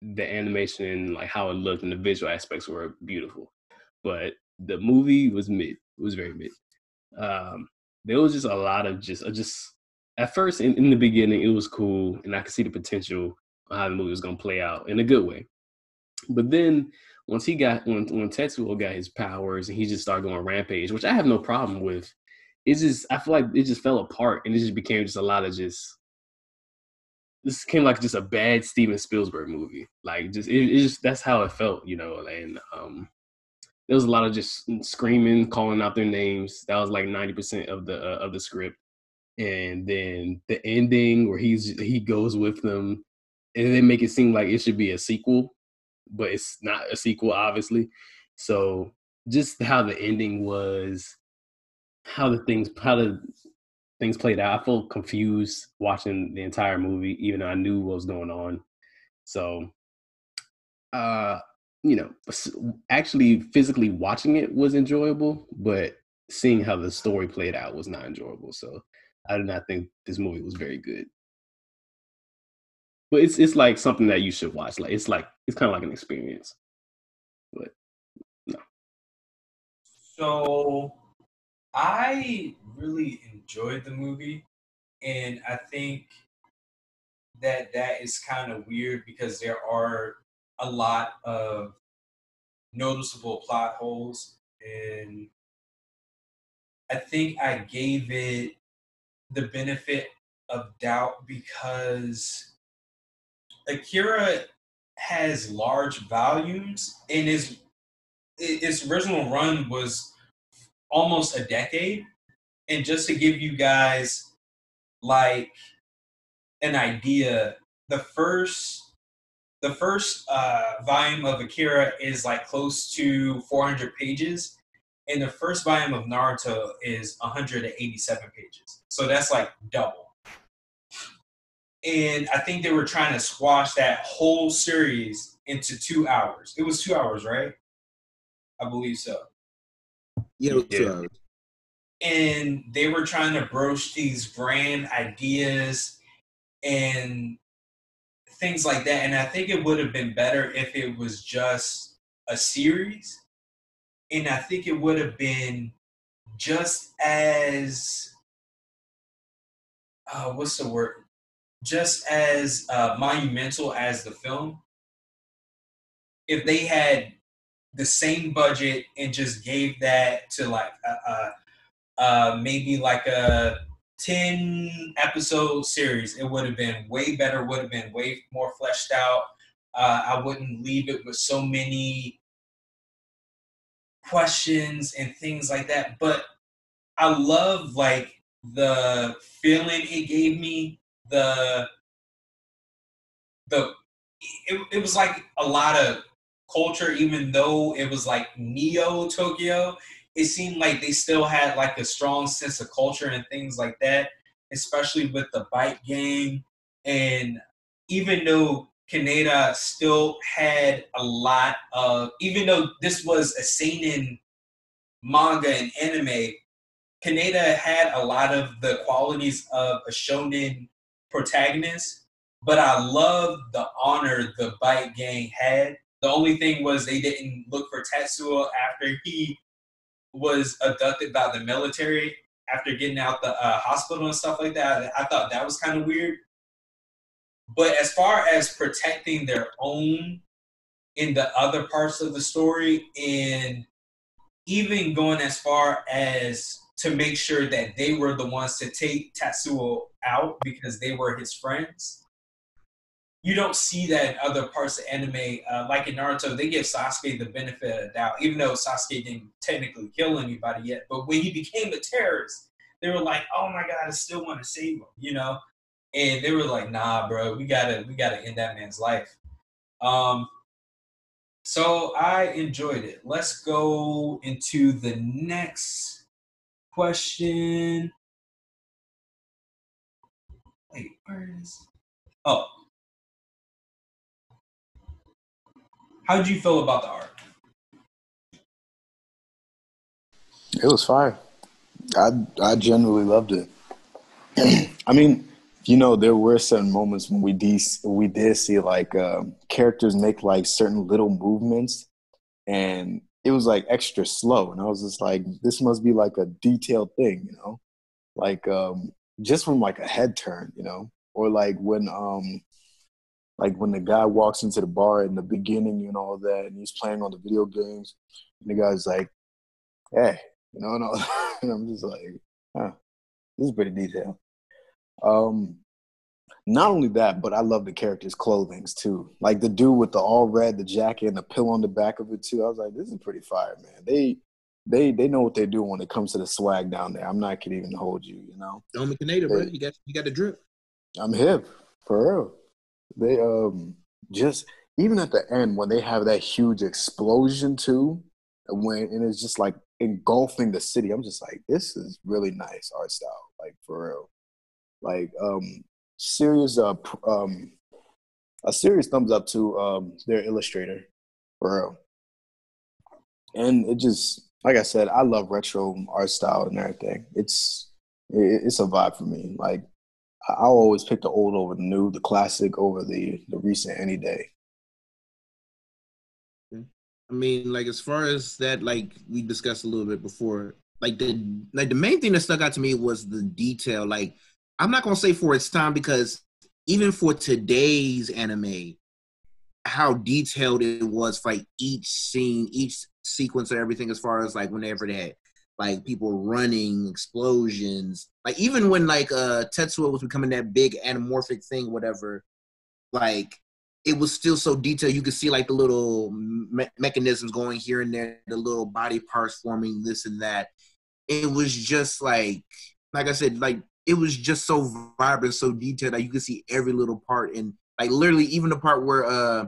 the animation and like how it looked and the visual aspects were beautiful. But the movie was mid. It was very mid. Um, there was just a lot of just, uh, just at first in, in the beginning, it was cool, and I could see the potential of how the movie was gonna play out in a good way. But then once he got when when Tetsuo got his powers and he just started going rampage, which I have no problem with, it's just I feel like it just fell apart and it just became just a lot of just this came like just a bad Steven Spielberg movie. Like just it, it just that's how it felt, you know. And um, there was a lot of just screaming, calling out their names. That was like ninety percent of the uh, of the script. And then the ending where he's he goes with them, and they make it seem like it should be a sequel, but it's not a sequel, obviously. So just how the ending was, how the things how the things played out. I felt confused watching the entire movie, even though I knew what was going on. So, uh, you know, actually physically watching it was enjoyable, but seeing how the story played out was not enjoyable. So I did not think this movie was very good. But it's it's like something that you should watch. Like it's like it's kind of like an experience. But no. So I really enjoyed the movie, and I think that that is kind of weird because there are a lot of noticeable plot holes, and I think I gave it the benefit of doubt because Akira has large volumes, and his its original run was almost a decade. And just to give you guys like an idea, the first the first uh, volume of Akira is like close to four hundred pages, and the first volume of Naruto is one hundred eighty-seven pages. So that's like double. And I think they were trying to squash that whole series into two hours. It was two hours, right? I believe so. Yeah, it was two Yeah. hours. And they were trying to broach these grand ideas and things like that. And I think it would have been better if it was just a series. And I think it would have been just as, uh, what's the word? Just as uh, monumental as the film. If they had the same budget and just gave that to like a, a Uh, maybe like a ten episode series, it would have been way better, would have been way more fleshed out. Uh, I wouldn't leave it with so many questions and things like that. But I love like the feeling it gave me. The the it, it was like a lot of culture, even though it was like Neo Tokyo. It seemed like they still had like a strong sense of culture and things like that, especially with the bike gang. And even though Kaneda still had a lot of, even though this was a seinen manga and anime, Kaneda had a lot of the qualities of a shonen protagonist. But I love the honor the bike gang had. The only thing was they didn't look for Tetsuo after he was abducted by the military after getting out the uh, hospital and stuff like that. I thought that was kind of weird. But as far as protecting their own in the other parts of the story, and even going as far as to make sure that they were the ones to take Tetsuo out because they were his friends, you don't see that in other parts of anime. Uh, like in Naruto, they give Sasuke the benefit of the doubt, even though Sasuke didn't technically kill anybody yet. But when he became a terrorist, they were like, "Oh my god, I still want to save him," you know. And they were like, "Nah, bro, we gotta, we gotta end that man's life." Um, so I enjoyed it. Let's go into the next question. Wait, where is? Oh. How did you feel about the art? It was fire. I I genuinely loved it. I mean, You know, there were certain moments when we de- we did see like um, characters make like certain little movements, and it was like extra slow, and I was just like, this must be like a detailed thing, you know, like um, just from like a head turn, you know, or like when um like when the guy walks into the bar in the beginning and all that, and he's playing on the video games, and the guy's like, hey, you know, and, all, and I'm just like, huh, this is pretty detailed. Um, not only that, but I love the characters' clothings too. Like the dude with the all red, the jacket, and the pill on the back of it too. I was like, this is pretty fire, man. They they they know what they're doing when it comes to the swag down there. I'm not gonna even hold you, you know. Domi Canada, bro. You got you got the drip. I'm hip for real. They um just even at the end when they have that huge explosion too, when and it's just like engulfing the city. I'm just like, this is really nice art style, like for real. Like um serious uh um a serious thumbs up to um their illustrator for real. And it just like I said, I love retro art style and everything. It's it, it's a vibe for me. Like I'll always pick the old over the new, the classic over the the recent any day. I mean, like as far as that, like we discussed a little bit before, like the like the main thing that stuck out to me was the detail. Like I'm not gonna say for its time because even for today's anime, how detailed it was for like each scene, each sequence of everything as far as like whenever they had like people running, explosions, like even when like uh Tetsuo was becoming that big anamorphic thing, whatever, like it was still so detailed. You could see like the little me- mechanisms going here and there, the little body parts forming this and that. It was just like, like I said, like it was just so vibrant, so detailed that you could see every little part, and like literally even the part where uh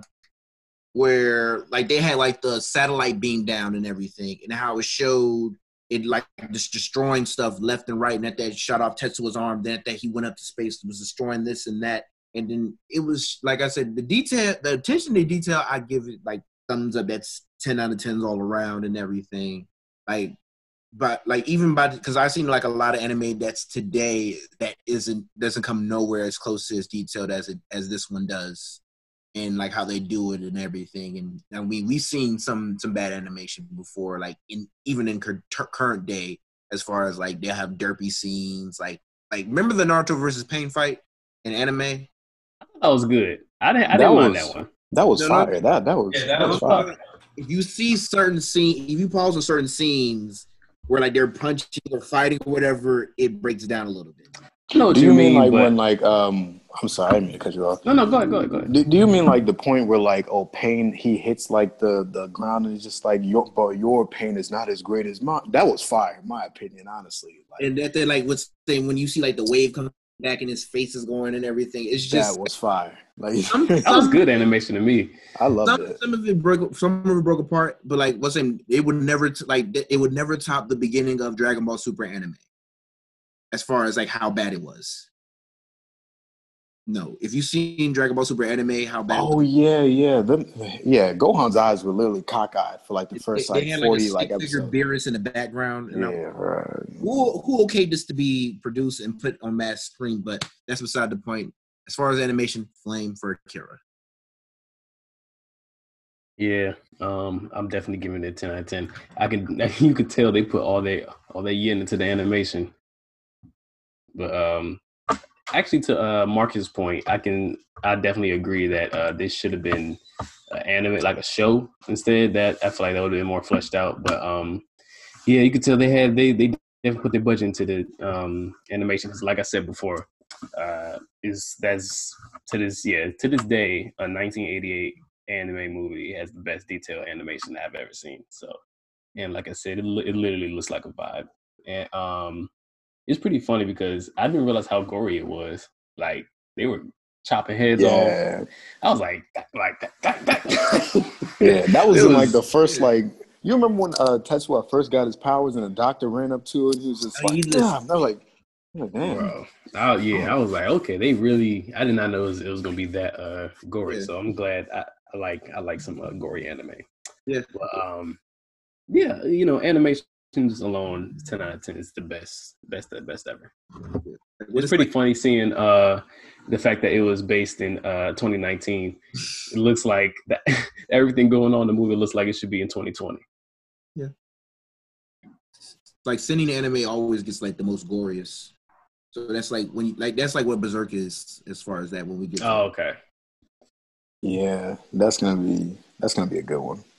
where like they had like the satellite beam down and everything, and how it showed it like just destroying stuff left and right, and that that shot off Tetsuo's arm, then that he went up to space and was destroying this and that, and then it was like I said, the detail, the attention to detail, I give it like thumbs up. That's ten out of tens all around and everything. Like, but like even by because I've seen like a lot of anime that's today that isn't doesn't come nowhere as close to as detailed as it as this one does. And like how they do it and everything, and I mean we've seen some some bad animation before, like in even in cur- current day, as far as like they have derpy scenes, like like remember the Naruto versus Pain fight in anime? That was good. I didn't I That didn't mind was that one. that was No, no, fire. That that was Yeah, that that was was fire. if you see certain scene, if you pause on certain scenes where like they're punching or fighting or whatever, it breaks down a little bit. I know what Do you you mean mean, like but when like um I'm sorry, I didn't mean to cut you off. no, no, go ahead, go ahead, go ahead. Do, do you mean like the point where like oh pain he hits like the the ground and it's just like your but your pain is not as great as mine? That was fire, in my opinion, honestly. Like And that they like what's saying when you see like the wave coming back and his face is going and everything, it's just that was fire. Like some, That was some good animation to me. I loved some, it. some of it broke, some of it broke apart, but like what's saying, it would never t- like it would never top the beginning of Dragon Ball Super anime, as far as like how bad it was. No, if you've seen Dragon Ball Super anime, how bad Oh yeah, yeah, them, yeah. Gohan's eyes were literally cockeyed for like the they, first they like had like a forty like stick figure episodes. Beerus in the background, and Yeah, I, right. who who okayed this to be produced and put on mass screen, but that's beside the point. As far as animation, flame for Akira. Yeah, um, I'm definitely giving it a ten out of ten. I can you could tell they put all their all their yen into the animation. But um, actually, to uh, Marcus' point, I can I definitely agree that uh, this should have been uh, anime like a show instead. That I feel like that would have been more fleshed out. But um, yeah, you could tell they had they they definitely put their budget into the um, animation because, like I said before, uh, is that's to this yeah to this day a nineteen eighty-eight anime movie has the best detailed animation I've ever seen. So, and like I said, it it literally looks like a vibe, and um. It's pretty funny because I didn't realize how gory it was. Like they were chopping heads Yeah, off. I was like, like that, that, that. yeah. That was It in like the was, first like. You remember when uh, Tetsuo first got his powers and the doctor ran up to it? He was just I mean, like, listen, "Damn!" I was like, I'm like, "Damn." bro. Oh yeah, I was like, okay, they really. I did not know it was, it was gonna be that uh, gory. Yeah. So I'm glad. I, I like I like some uh, gory anime. Yeah. But um, yeah, you know, animations alone, ten out of ten is the best, best, best ever. It's pretty like, funny seeing uh, the fact that it was based in uh, twenty nineteen. It looks like that everything going on in the movie looks like it should be in twenty twenty. Yeah. Like sending anime always gets like the most glorious. So that's like when you, like that's like what Berserk is as far as that when we get. To oh, okay. Yeah, that's gonna be that's gonna be a good one.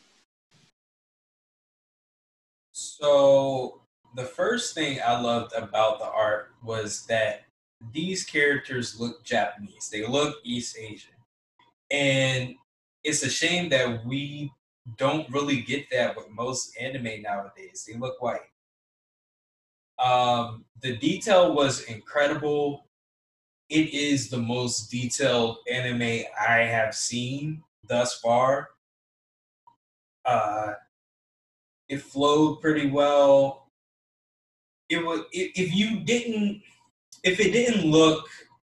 So the first thing I loved about the art was that these characters look Japanese. They look East Asian. And it's a shame that we don't really get that with most anime nowadays. They look white. Um, the detail was incredible. It is the most detailed anime I have seen thus far. Uh, it flowed pretty well. It was if you didn't, if it didn't look,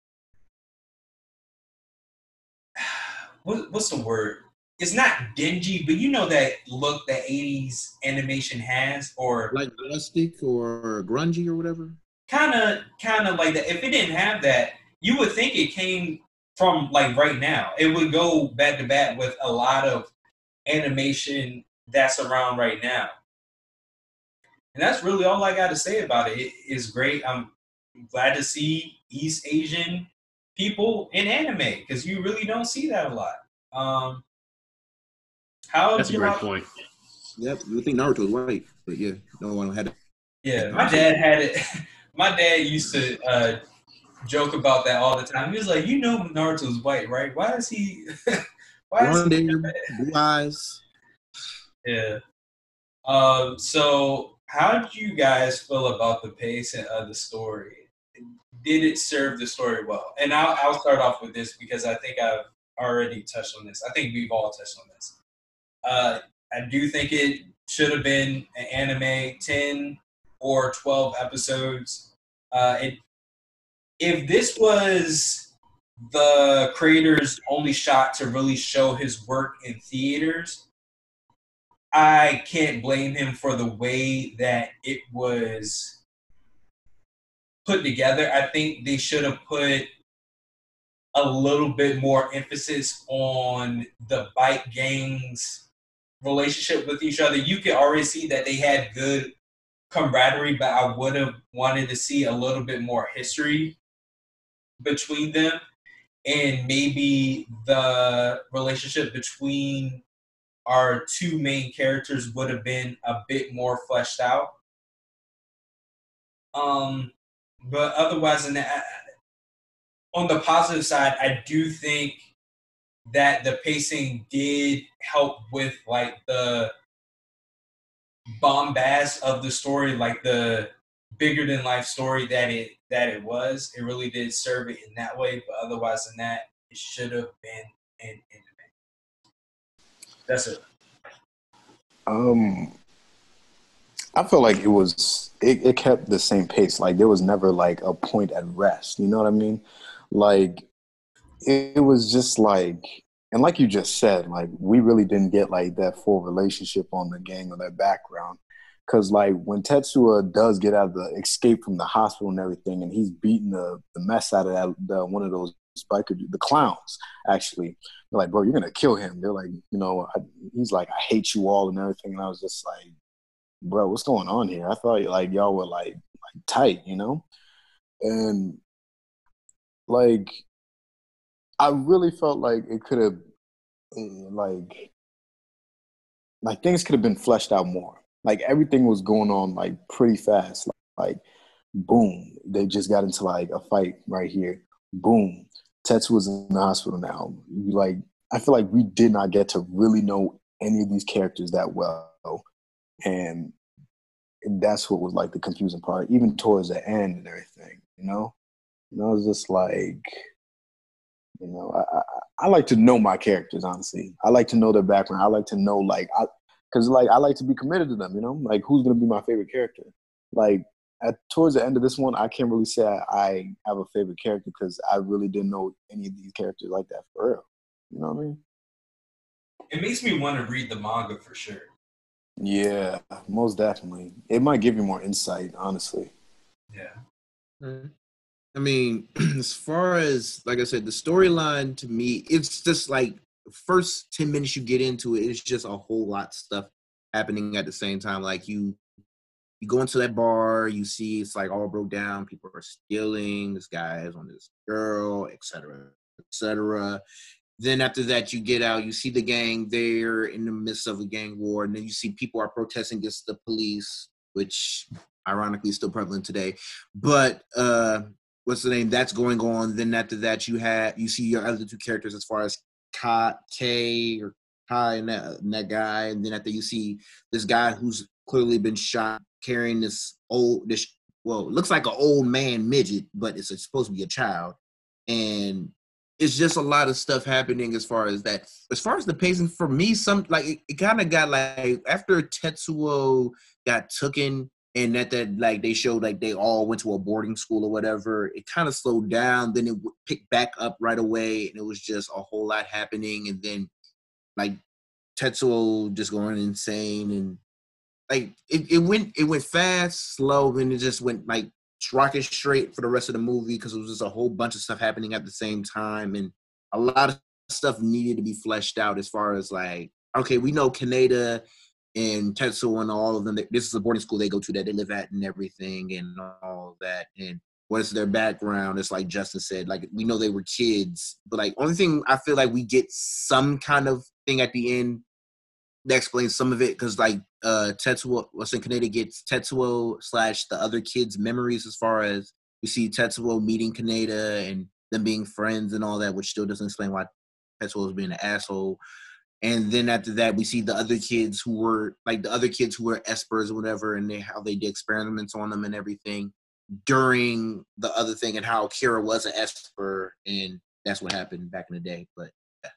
what, what's the word? It's not dingy, but you know that look that eighties animation has, or like rustic or grungy or whatever. Kind of, kind of like that. If it didn't have that, you would think it came from like right now. It would go back to back with a lot of animation that's around right now. And that's really all I got to say about it. It is great. I'm glad to see East Asian people in anime because you really don't see that a lot. Um, how that's a great point. Yep, you would think Naruto was white, but yeah, no one had it. Yeah, my dad had it. My dad used to uh, joke about that all the time. He was like, "You know, Naruto's white, right? Why is he? why is he blue eyes?" Yeah. Um. So, how did you guys feel about the pacing of the story? Did it serve the story well? And I'll I'll start off with this because I think I've already touched on this. I think we've all touched on this. Uh, I do think it should have been an anime, ten or twelve episodes. Uh, it, if this was the creator's only shot to really show his work in theaters, I can't blame him for the way that it was put together. I think they should have put a little bit more emphasis on the bike gangs' relationship with each other. You could already see that they had good camaraderie, but I would have wanted to see a little bit more history between them, and maybe the relationship between our two main characters would have been a bit more fleshed out. Um, but otherwise, in that, on the positive side, I do think that the pacing did help with like the bombast of the story, like the bigger than life story that it that it was. It really did serve it in that way, but otherwise than that, it should have been an anime. That's it. Um, I feel like it was it, it kept the same pace. Like there was never like a point at rest. You know what I mean? Like it, it was just like, and like you just said, like we really didn't get like that full relationship on the gang or that background. Cause like when Tetsuya does get out of the escape from the hospital and everything, and he's beating the, the mess out of that the, one of those biker the clowns. Actually, they're like, bro, you're gonna kill him. They're like, you know, I, he's like, I hate you all and everything. And I was just like, bro, what's going on here? I thought like y'all were like like tight, you know, and like I really felt like it could have like like things could have been fleshed out more. Like everything was going on like pretty fast. Like, like boom, they just got into like a fight right here. Boom, Tetsu was in the hospital now. Like I feel like we did not get to really know any of these characters that well, and that's what was like the confusing part, even towards the end and everything. You know, and I was just like, you know, I, I I like to know my characters. Honestly, I like to know their background. I like to know like I. Because, like, I like to be committed to them, you know? Like, who's going to be my favorite character? Like, at towards the end of this one, I can't really say I, I have a favorite character because I really didn't know any of these characters like that for real. You know what I mean? It makes me want to read the manga for sure. Yeah, most definitely. It might give you more insight, honestly. Yeah. Mm-hmm. I mean, as far as like I said, the storyline to me, it's just like the first ten minutes you get into it, it's just a whole lot of stuff happening at the same time. Like you you go into that bar, you see it's like all broke down, people are stealing, this guy is on this girl, et cetera, et cetera. Then after that, you get out, you see the gang there in the midst of a gang war, and then you see people are protesting against the police, which ironically is still prevalent today. But uh, what's the name? That's going on. Then after that, you have you see your other two characters as far as Ka, Kay or Kai and that, and that guy, and then after you see this guy who's clearly been shot carrying this old this well, it looks like an old man midget, but it's supposed to be a child, and it's just a lot of stuff happening as far as that. As far as the pacing, for me, some like it, it kind of got like after Tetsuo got taken and that that like they showed like they all went to a boarding school or whatever. It kind of slowed down. Then it picked back up right away, and it was just a whole lot happening. And then like Tetsuo just going insane, and like it, it went it went fast, slow, and it just went like rocket straight for the rest of the movie because it was just a whole bunch of stuff happening at the same time, and a lot of stuff needed to be fleshed out as far as like, okay, we know Kaneda and Tetsuo and all of them. This is a boarding school they go to that they live at and everything and all of that. And what is their background? It's like Justin said, like we know they were kids, but like only thing I feel like we get some kind of thing at the end that explains some of it because like uh Tetsuo, what's in Kaneda gets Tetsuo slash the other kids' memories as far as we see Tetsuo meeting Kaneda and them being friends and all that, which still doesn't explain why Tetsuo was being an asshole. And then after that, we see the other kids who were like the other kids who were espers or whatever, and they how they did experiments on them and everything during the other thing, and how Kira was an esper, and that's what happened back in the day. But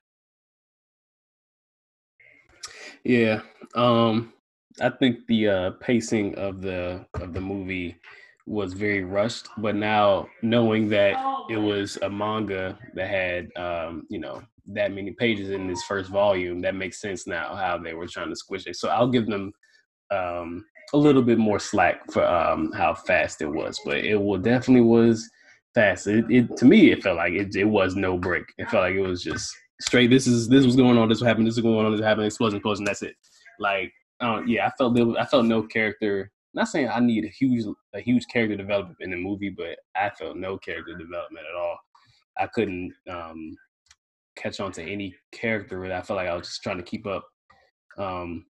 yeah, um, I think the uh, pacing of the of the movie was very rushed. But now knowing that it was a manga that had um, you know that many pages in this first volume, that makes sense now how they were trying to squish it. So I'll give them um, a little bit more slack for um, how fast it was, but it will definitely was fast. It, it to me it felt like it, it was no break. It felt like it was just straight. This is this was going on. This was happening. This was going on. This was happening. Explosion, explosion. That's it. Like uh, yeah, I felt there was, I felt no character. Not saying I need a huge a huge character development in the movie, but I felt no character development at all. I couldn't um, catch on to any character. I felt like I was just trying to keep up. Um,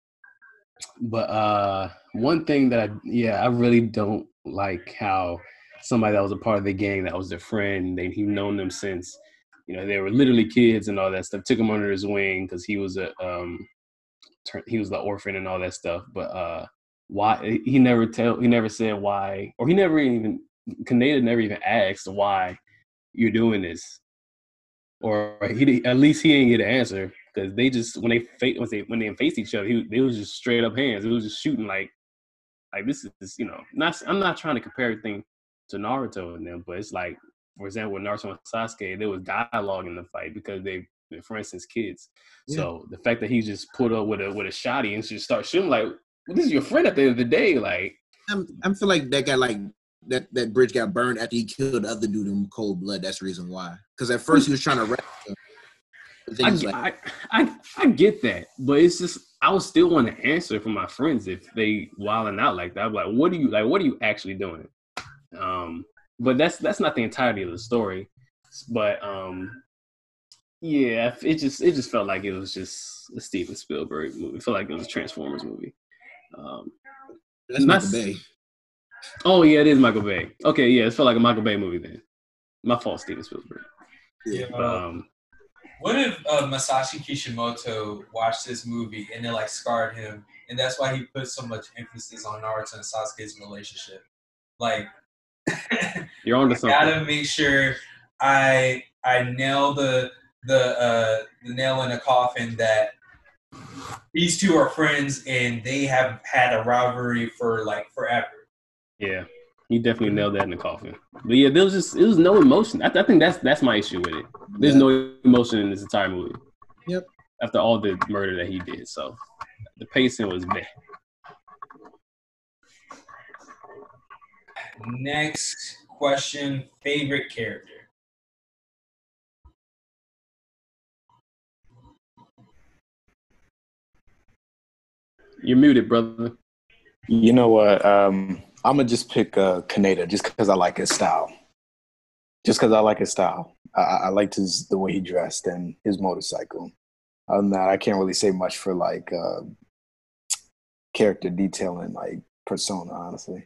but uh, one thing that I yeah I really don't like how somebody that was a part of the gang that was their friend, they he known them since you know they were literally kids and all that stuff. Took him under his wing because he was a um, he was the orphan and all that stuff. But uh, why he never tell he never said why, or he never even Kaneda never even asked why you're doing this, or he at least he didn't get an answer because they just when they face when they when they faced each other, he, they was just straight up hands. It was just shooting like like this is you know not I'm not trying to compare everything to Naruto and them, but it's like for example with Naruto and Sasuke, there was dialogue in the fight because they been friends since kids. Yeah. So the fact that he just put up with a with a shotty and just start shooting like well, this is your friend at the end of the day. Like I'm I feel like that guy like that that bridge got burned after he killed the other dude in cold blood. That's the reason why. Because at first he was trying to rap him. I, like, I, I I get that, but it's just I would still want to answer for my friends if they wilding out like that. I'm like, what are you like? What are you actually doing? Um, but that's that's not the entirety of the story. But um, yeah, it just it just felt like it was just a Steven Spielberg movie. It felt like it was a Transformers movie. Um, that's Michael Bay. Oh yeah, it is Michael Bay. Okay, yeah, it felt like a Michael Bay movie then. My fault, Steven Spielberg. Yeah. But, um, what if uh, Masashi Kishimoto watched this movie and it like scarred him, and that's why he put so much emphasis on Naruto and Sasuke's relationship? Like, you're on to something. I gotta make sure I I nail the the uh, the nail in the coffin that these two are friends and they have had a rivalry for like forever. Yeah. You definitely nailed that in the coffin. But yeah, there was just it was no emotion. I, I think that's that's my issue with it. There's yeah. no emotion in this entire movie. Yep. After all the murder that he did, so the pacing was meh. Next question, favorite character? You're muted, brother. You know what? Um, I'm gonna just pick uh, Kaneda just because I like his style. Just because I like his style. I, I liked his the way he dressed and his motorcycle. Other than that, I can't really say much for like uh, character detail and like persona, honestly.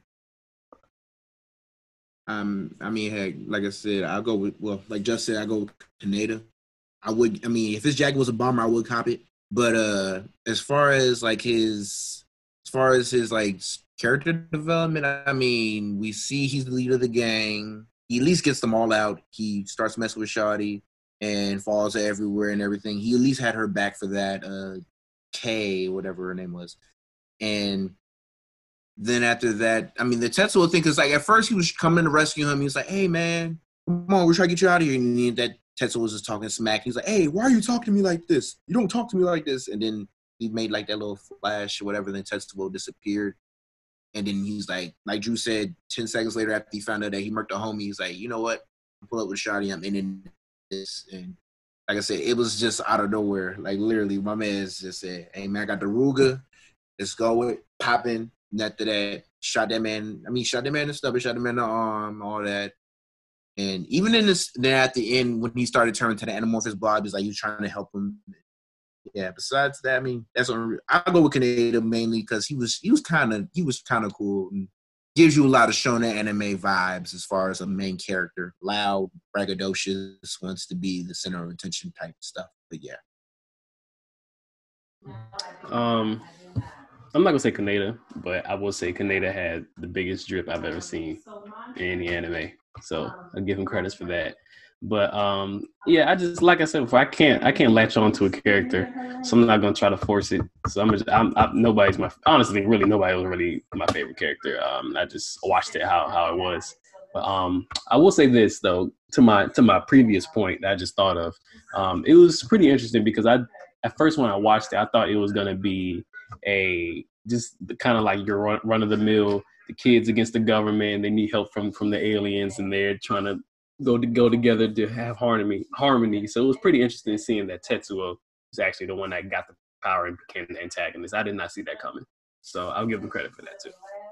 Um, I mean, heck, like I said, I'll go with well, like just said, I go with Kaneda. I would, I mean, if his jacket was a bomber, I would cop it. But uh, as far as like his, as far as his like character development, I mean, we see he's the leader of the gang. He at least gets them all out. He starts messing with Shawty and follows her everywhere and everything. He at least had her back for that. Uh, Kay, whatever her name was, and then after that, I mean, the Tetsuo thing, because like at first he was coming to rescue him. He was like, "Hey man, come on, we're trying to get you out of here." And then that Tetsuo was just talking smack. He's like, "Hey, why are you talking to me like this? You don't talk to me like this." And then he made like that little flash or whatever. Then Tetsuo disappeared. And then he's like, like Drew said, ten seconds later after he found out that he murked a homie, he's like, "You know what? Pull up with Shawty. I'm in this." And like I said, it was just out of nowhere. Like literally, my man just said, "Hey man, I got the Ruger. Let's go with popping." And after that, shot that man. I mean, shot that man in the stomach, shot the man in the arm, all that. And even in this, then at the end, when he started turning to the Anamorphous blob, he's like, he was trying to help him. Yeah. Besides that, I mean, that's what I'll go with Kaneda mainly because he was he was kind of he was kind of cool and gives you a lot of shonen anime vibes as far as a main character, loud, braggadocious, wants to be the center of attention type stuff. But yeah. Um, I'm not gonna say Kaneda, but I will say Kaneda had the biggest drip I've ever seen in any anime. So I give him credits for that. But um, yeah, I just like I said before, I can't I can't latch on to a character, so I'm not gonna try to force it. So I'm just I'm, I'm nobody's my honestly really nobody was really my favorite character. Um, I just watched it how how it was. But um, I will say this though to my to my previous point that I just thought of. Um, it was pretty interesting because I at first when I watched it, I thought it was gonna be a just kind of like your run, run of the mill, the kids against the government, they need help from from the aliens, and they're trying to go to go together to have harmony. Harmony. So it was pretty interesting seeing that Tetsuo is actually the one that got the power and became the antagonist. I did not see that coming, so I'll give them credit for that too.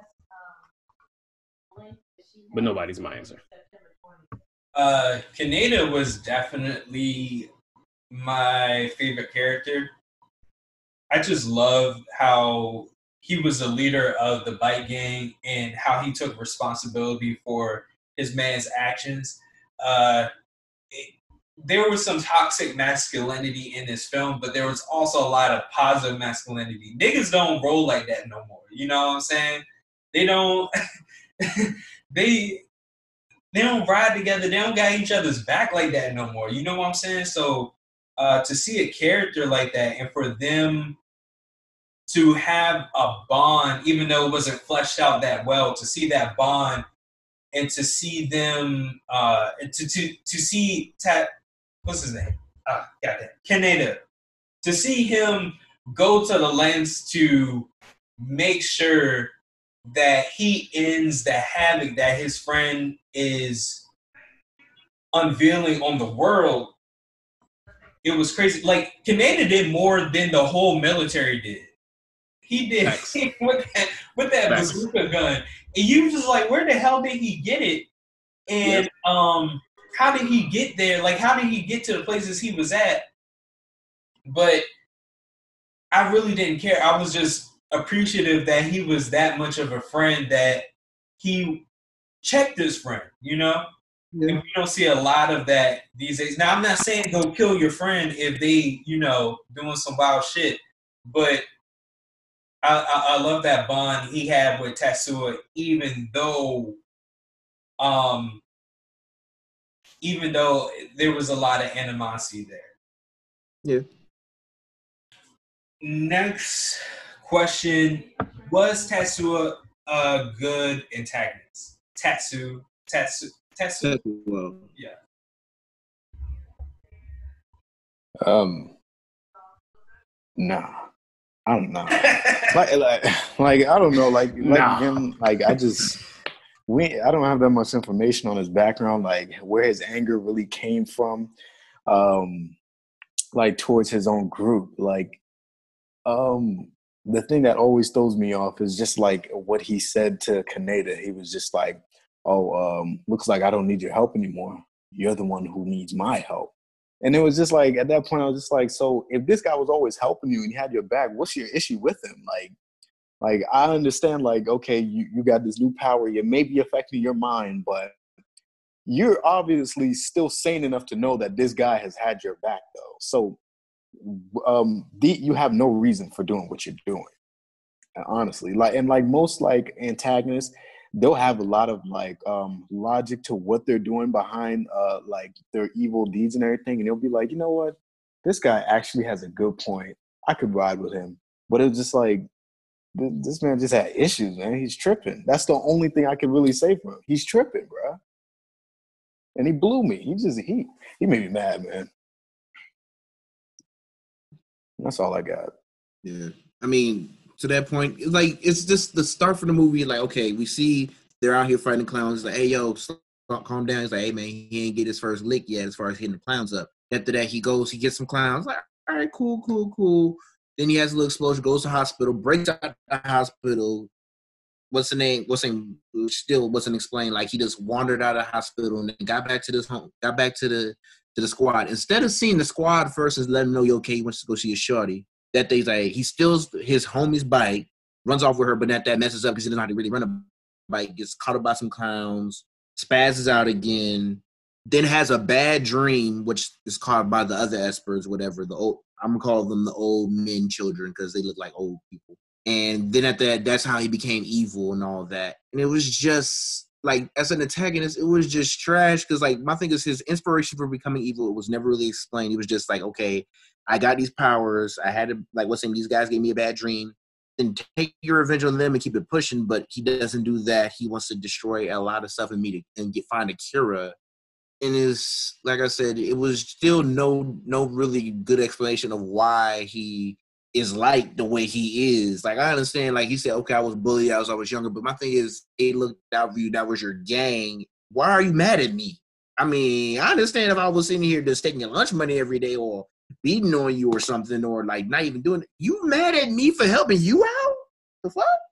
But nobody's my answer. Uh, Kaneda was definitely my favorite character. I just loved how he was the leader of the bike gang and how he took responsibility for his man's actions. Uh, it, there was some toxic masculinity in this film, but there was also a lot of positive masculinity. Niggas don't roll like that no more. You know what I'm saying? They don't. they they don't ride together. They don't got each other's back like that no more. You know what I'm saying? So uh, to see a character like that and for them to have a bond, even though it wasn't fleshed out that well, to see that bond and to see them, uh, to to to see Tat, what's his name? Ah, goddamn, Kaneda. To see him go to the lengths to make sure that he ends the havoc that his friend is unveiling on the world, it was crazy. Like, Kaneda did more than the whole military did. He did with that, with that bazooka gun. And you just like, where the hell did he get it? And yep. um, how did he get there? Like, how did he get to the places he was at? But I really didn't care. I was just appreciative that he was that much of a friend that he checked his friend, you know? Yeah. And we don't see a lot of that these days. Now, I'm not saying go kill your friend if they, you know, doing some wild shit, but I, I, I love that bond he had with Tetsuo, even though, um, even though there was a lot of animosity there. Yeah. Next question: was Tetsuo a good antagonist? Tetsu, Tetsu, Tetsu. Well, yeah. Um. Nah. I don't know. like, like, like, I don't know. Like, like nah. him. Like, I just, we I don't have that much information on his background, like where his anger really came from, um, like towards his own group. Like, um, the thing that always throws me off is just like what he said to Kaneda. He was just like, "Oh, um, looks like I don't need your help anymore. You're the one who needs my help." And it was just like at that point, I was just like, "So if this guy was always helping you and he had your back, what's your issue with him?" Like. Like, I understand, like, okay, you, you got this new power. You may be affecting your mind, but you're obviously still sane enough to know that this guy has had your back, though. So um, the, you have no reason for doing what you're doing, honestly. Like, and, like, most, like, antagonists, they'll have a lot of, like, um, logic to what they're doing behind, uh, like, their evil deeds and everything. And they'll be like, you know what? This guy actually has a good point. I could ride with him. But it's just like, this man just had issues, man. He's tripping. That's the only thing I can really say for him. He's tripping, bro. And he blew me. He just he he made me mad, man. That's all I got. Yeah, I mean, to that point, like it's just the start for the movie. Like, okay, we see they're out here fighting clowns. It's like, hey, yo, stop, calm down. He's like, hey, man, he ain't get his first lick yet as far as hitting the clowns up. After that, he goes, he gets some clowns. Like, all right, cool, cool, cool. Then he has a little explosion, goes to hospital, breaks out of the hospital. What's the name? What's the name? Still wasn't explained. Like he just wandered out of the hospital and then got back to this home, got back to the to the squad. Instead of seeing the squad first and letting him know, you okay, he wants to go see his shorty. That day's like he steals his homie's bike, runs off with her, but that that messes up because he doesn't know how to really run a bike. Gets caught up by some clowns, spazzes out again. Then has a bad dream, which is caused by the other espers, whatever. The old, I'm gonna call them the old men children because they look like old people. And then at that, that's how he became evil and all that. And it was just like, as an antagonist, it was just trash. Because like my thing is, his inspiration for becoming evil, it was never really explained. It was just like, okay, I got these powers. I had to like, what's saying? These guys gave me a bad dream. Then take your revenge on them and keep it pushing. But he doesn't do that. He wants to destroy a lot of stuff and meet it and get find a cure. And is like I said, it was still no no really good explanation of why he is like the way he is. Like I understand, like he said, okay, I was bullied, I was I was younger, but my thing is, they looked out for you, that was your gang. Why are you mad at me? I mean, I understand if I was sitting here just taking your lunch money every day or beating on you or something, or like not even doing it. You mad at me for helping you out? The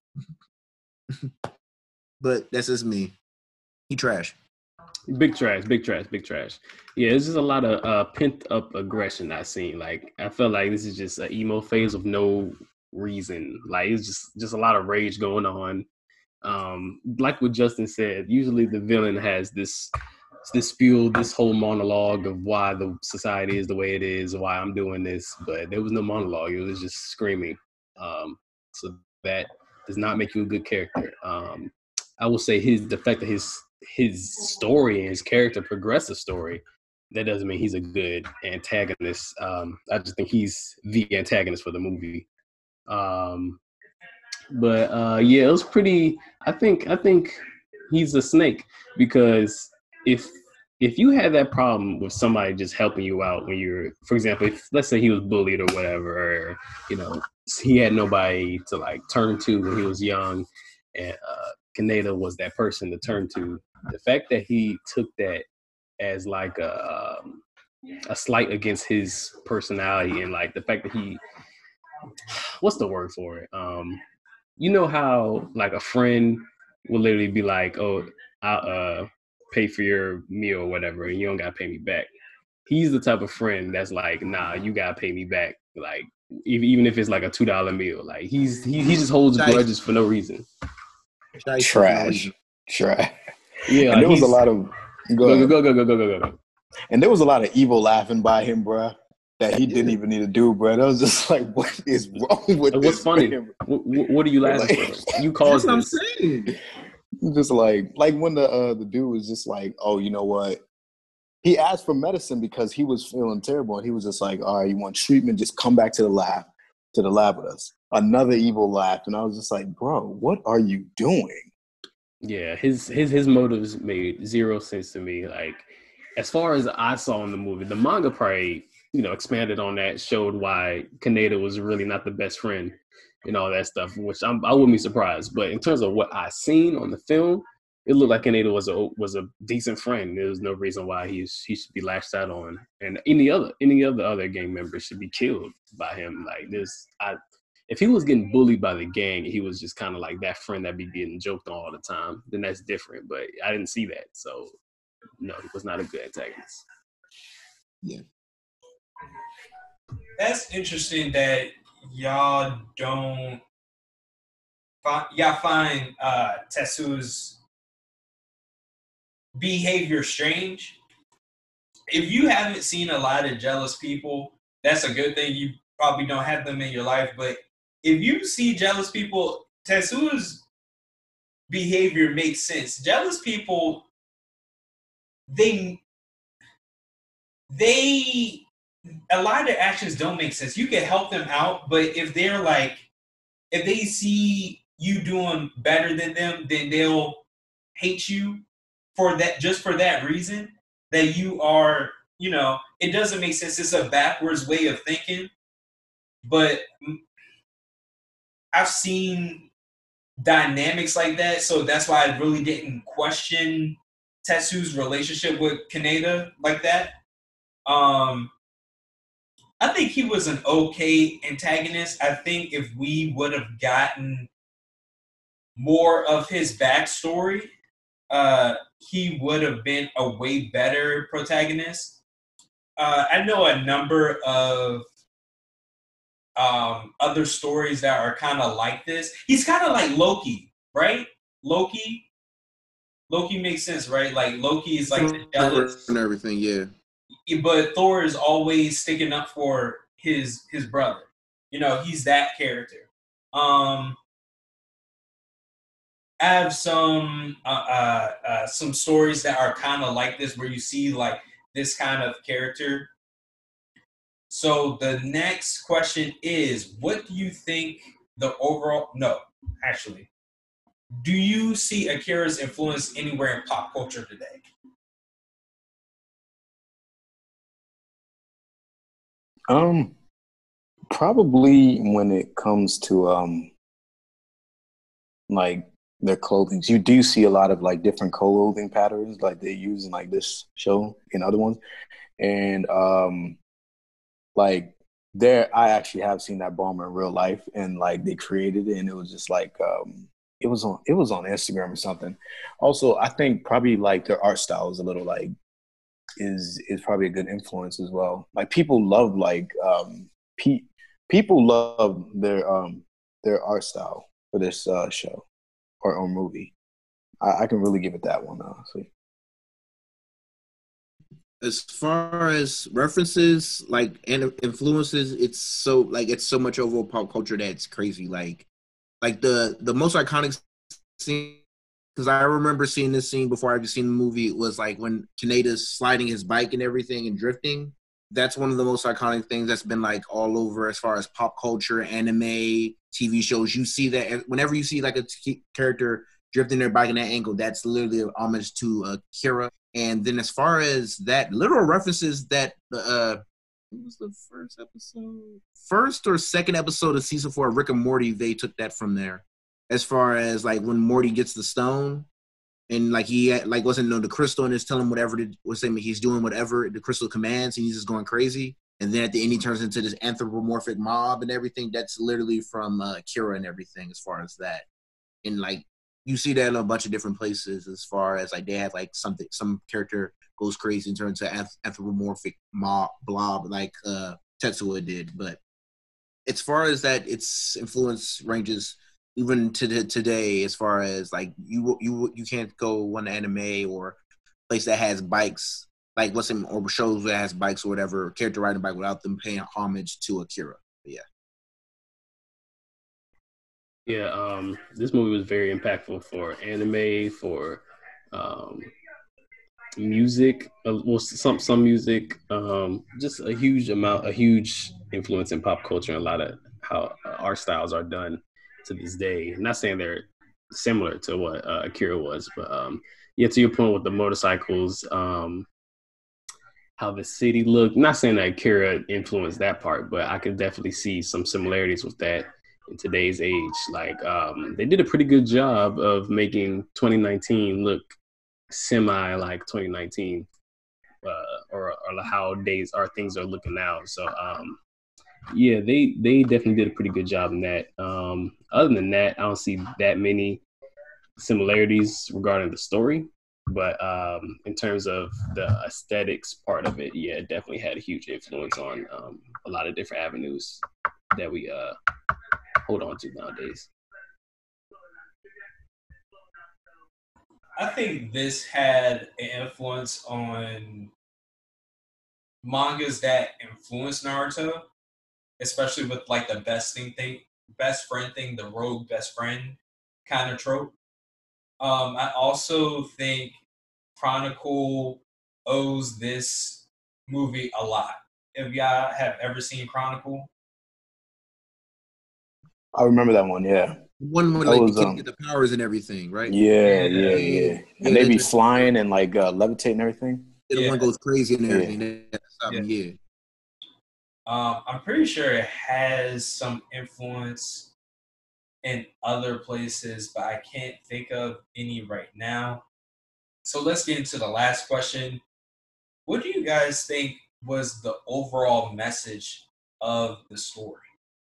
fuck? But that's just me. He trash. Big trash, big trash, big trash. Yeah, it's just a lot of uh, pent up aggression I seen. Like I felt like this is just an emo phase of no reason. Like it's just just a lot of rage going on. Um, like what Justin said, usually the villain has this this spiel, this whole monologue of why the society is the way it is, why I'm doing this. But there was no monologue; it was just screaming. Um, so that does not make you a good character. Um, I will say his the fact that his his story and his character progressive story, that doesn't mean he's a good antagonist. Um, I just think he's the antagonist for the movie. Um, but uh, yeah, it was pretty. I think I think he's a snake because if if you had that problem with somebody just helping you out when you're, for example, if let's say he was bullied or whatever, or you know he had nobody to like turn to when he was young, and uh, Kaneda was that person to turn to. The fact that he took that as like a um, a slight against his personality, and like the fact that he, what's the word for it? Um, you know how like a friend will literally be like, "Oh, I'll uh, pay for your meal or whatever, and you don't gotta pay me back." He's the type of friend that's like, "Nah, you gotta pay me back." Like even even if it's like a two dollar meal, like he's he he just holds grudges for no reason. Trash, trash. Yeah, and there was a lot of go go go go go go go go. And there was a lot of evil laughing by him, bro. That he didn't even need to do, bro. That was just like, what is wrong with? What's this funny? Man? What, what are you laughing like, for? You caused That's this. what I'm saying. Just like, like when the uh, the dude was just like, oh, you know what? He asked for medicine because he was feeling terrible, and he was just like, all right, you want treatment? Just come back to the lab, to the lab with us. Another evil laugh, and I was just like, bro, what are you doing? Yeah, his his his motives made zero sense to me. Like, as far as I saw in the movie, the manga probably, you know, expanded on that, showed why Kaneda was really not the best friend and all that stuff, which I'm, I wouldn't be surprised. But in terms of what I seen on the film, it looked like Kaneda was a was a decent friend. There was no reason why he he should be lashed out on, and any other any other other gang member should be killed by him. Like this, I if he was getting bullied by the gang, he was just kind of like that friend that be getting joked on all the time. Then that's different. But I didn't see that, so no, he was not a good antagonist. Yeah, that's interesting that y'all don't. Y'all find uh, Tetsuo's behavior strange. If you haven't seen a lot of jealous people, that's a good thing. You probably don't have them in your life. But if you see jealous people, Tetsuo's behavior makes sense. Jealous people, they, they, a lot of their actions don't make sense. You can help them out, but if they're like, if they see you doing better than them, then they'll hate you for that, just for that reason, that you are, you know, it doesn't make sense. It's a backwards way of thinking. But I've seen dynamics like that, so that's why I really didn't question Tetsu's relationship with Kaneda like that. Um, I think he was an okay antagonist. I think if we would have gotten more of his backstory, uh, he would have been a way better protagonist. Uh, I know a number of um, other stories that are kind of like this. He's kind of like Loki, right? Loki, Loki makes sense, right? Like Loki is like the jealous and everything, yeah. But Thor is always sticking up for his his brother. You know, he's that character. Um, I have some uh, uh, uh, some stories that are kind of like this, where you see like this kind of character. So the next question is, what do you think the overall? No, actually, do you see Akira's influence anywhere in pop culture today? Um, probably when it comes to um, like their clothing, you do see a lot of like different clothing patterns, like they use in like this show and other ones, and um, like there, I actually have seen that bomber in real life, and like they created it, and it was just like um, it was on it was on Instagram or something. Also, I think probably like their art style is a little like. is is probably a good influence as well. Like people love like um pe- people love their um their art style for this uh, show or, or movie. I, I can really give it that one, honestly. As far as references, like and influences, it's so like it's so much over pop culture that it's crazy. Like, like the the most iconic scene, because I remember seeing this scene before I ever seen the movie. It was like when Kaneda's sliding his bike and everything and drifting. That's one of the most iconic things that's been like all over as far as pop culture, anime, T V shows. You see that whenever you see like a t- character drifting their bike in that angle, that's literally an homage to uh, Akira. And then as far as that, literal references that uh, what was the first episode? First or second episode of season four of Rick and Morty, they took that from there. As far as like when Morty gets the stone, and like he had, like wasn't know the crystal and is telling him whatever to, what's saying he's doing whatever the crystal commands, and he's just going crazy. And then at the end he turns into this anthropomorphic mob and everything. That's literally from uh, Akira and everything as far as that. And like you see that in a bunch of different places as far as like they have like something some character goes crazy and turns into anthropomorphic mob blob like uh, Tetsuo did. But as far as that, its influence ranges. Even to the, today, as far as like you you you can't go one anime or place that has bikes like what's in or shows that has bikes or whatever character riding a bike without them paying homage to Akira. But yeah, yeah. Um, this movie was very impactful for anime, for um, music. Uh, well, some some music. Um, just a huge amount, a huge influence in pop culture, and a lot of how uh, art styles are done to this day. I'm not saying they're similar to what uh, Akira was, but um, yeah, to your point with the motorcycles, um, how the city looked. I'm not saying that Akira influenced that part, but I could definitely see some similarities with that. in today's age. Like um, they did a pretty good job of making twenty nineteen look semi like twenty nineteen, uh, or, or how days or things are looking now. So um, yeah, they they definitely did a pretty good job in that. Um, other than that, I don't see that many similarities regarding the story. But um, in terms of the aesthetics part of it, yeah, it definitely had a huge influence on um, a lot of different avenues that we uh, hold on to nowadays. I think this had an influence on mangas that influenced Naruto, especially with like the best thing thing, best friend thing, the rogue best friend kind of trope. Um, I also think Chronicle owes this movie a lot. If y'all have ever seen Chronicle, I remember that one. Yeah, One where that like the was kid um. get the powers and everything, right? Yeah, yeah, yeah, Yeah, yeah. yeah, And they be that, flying and like uh, levitate and everything. the yeah, one goes crazy and Yeah. everything. That, yeah. yeah. Um, I'm pretty sure it has some influence in other places, but I can't think of any right now. So let's get into the last question. What do you guys think was the overall message of the story?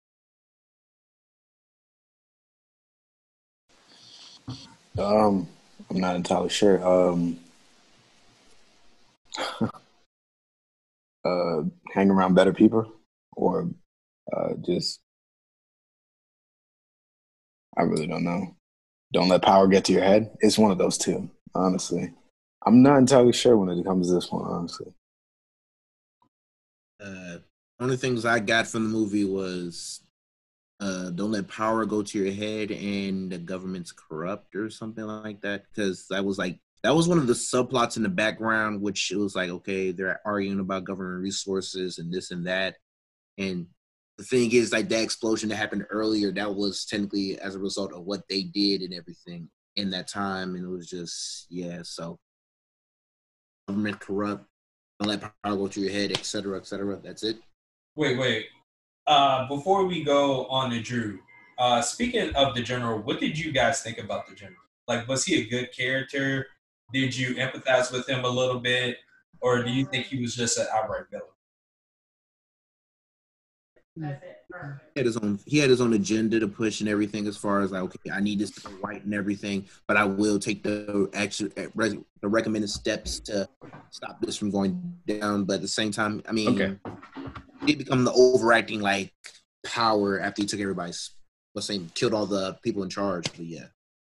Um, I'm not entirely sure. Um, uh, hang around better people, or uh, just I really don't know. Don't let power get to your head. It's one of those two, honestly. I'm not entirely sure when it comes to this one, honestly. Uh, only things I got from the movie was uh, don't let power go to your head and the government's corrupt or something like that. Because that was like that was one of the subplots in the background, which it was like, okay, they're arguing about government resources and this and that. And the thing is, like that explosion that happened earlier, that was technically as a result of what they did and everything in that time. And it was just, yeah, so government corrupt, don't let power go to your head, et cetera, et cetera. That's it. Wait, wait. Uh, before we go on to Drew, uh, speaking of the general, what did you guys think about the general? Like, was he a good character? Did you empathize with him a little bit, or do you think he was just an outright villain? He had his own he had his own agenda to push and everything as far as like, okay, I need this to go right and everything, but I will take the actual the recommended steps to stop this from going down. But at the same time, I mean, Okay. he become the overacting like power after he took everybody's, let's say, killed all the people in charge. But yeah,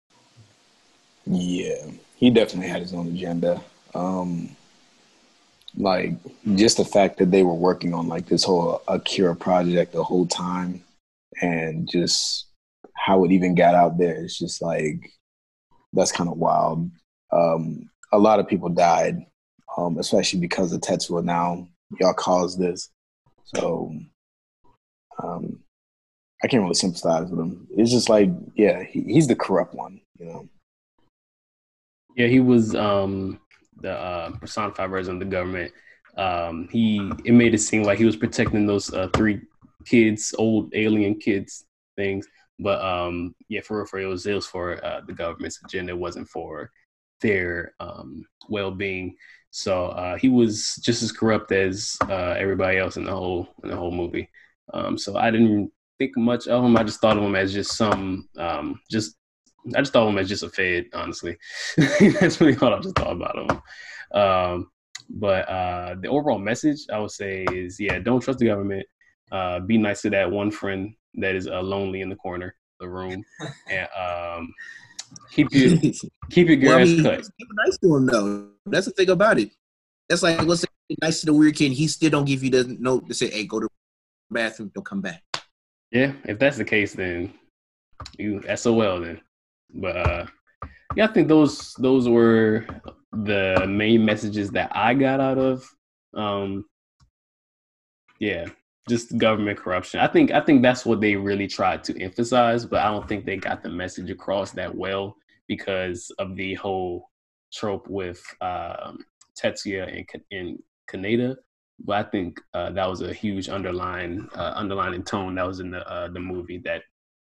Yeah, he definitely had his own agenda. Um, like just the fact that they were working on like this whole Akira project the whole time, and just how it even got out there, it's just like that's kind of wild. Um, a lot of people died, um, especially because of Tetsuo. Now y'all caused this, so um, I can't really sympathize with him. It's just like, yeah, he, he's the corrupt one, you know. Yeah, he was um, the uh, personified version of the government. Um, he it made it seem like he was protecting those uh, three kids, old alien kids things. But um, yeah, for real, for real, it was, it was for uh, the government's agenda. It wasn't for their um, well-being. So uh, he was just as corrupt as uh, everybody else in the whole in the whole movie. Um, so I didn't think much of him. I just thought of him as just some um, just I just thought of him as just a fed, honestly. That's really all I just thought about him. Um, but uh, the overall message, I would say, is, yeah, don't trust the government. Uh, be nice to that one friend that is uh, lonely in the corner of the room. And um, keep your, keep your well, I grass mean, cut. keep it nice to him though. That's the thing about it. That's like, what's nice to the weird kid? He still don't give you the note to say, "Hey, go to the bathroom, don't come back." Yeah, if that's the case, then you S O L then. But uh, yeah, I think those those were the main messages that I got out of. Um, yeah, just government corruption. I think I think that's what they really tried to emphasize, but I don't think they got the message across that well because of the whole trope with um, Tetsuya and and Kaneda. But I think uh, that was a huge underlying uh, underlining tone that was in the uh, the movie that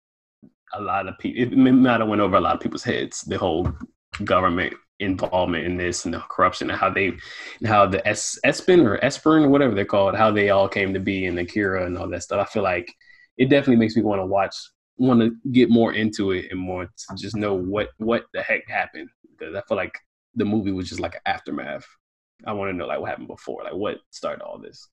a lot of people. It might have went over a lot of people's heads. The whole government involvement in this and the corruption and how they, and how the es- Espen or Esperin or whatever they're called, how they all came to be and Akira and all that stuff. I feel like it definitely makes me want to watch, want to get more into it and more to just know what what the heck happened, because I feel like the movie was just like an aftermath. I want to know like what happened before, like what started all this.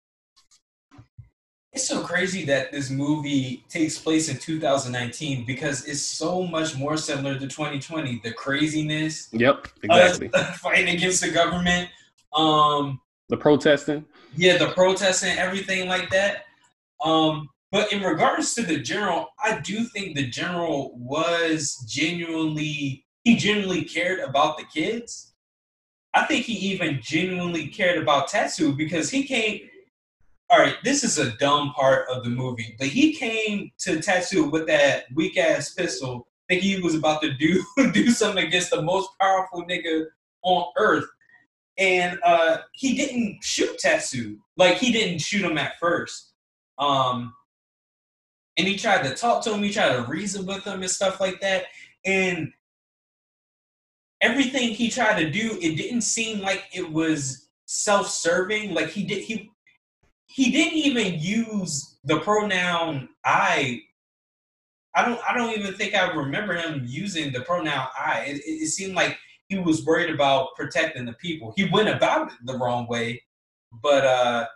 It's so crazy that this movie takes place in two thousand nineteen because it's so much more similar to twenty twenty. The craziness. Yep, exactly. Us fighting against the government. Um, the protesting. Yeah, the protesting, everything like that. Um, but in regards to the general, I do think the general was genuinely, he genuinely cared about the kids. I think he even genuinely cared about Tetsu because he came... All right, this is a dumb part of the movie, but he came to Tetsu with that weak-ass pistol, thinking he was about to do do something against the most powerful nigga on Earth. And uh, he didn't shoot Tetsu. Like, he didn't shoot him at first. Um, and he tried to talk to him, he tried to reason with him and stuff like that. And everything he tried to do, it didn't seem like it was self-serving. Like, he did... he. He didn't even use the pronoun I. I don't. I don't even think I remember him using the pronoun I. It, it, it seemed like he was worried about protecting the people. He went about it the wrong way, but uh,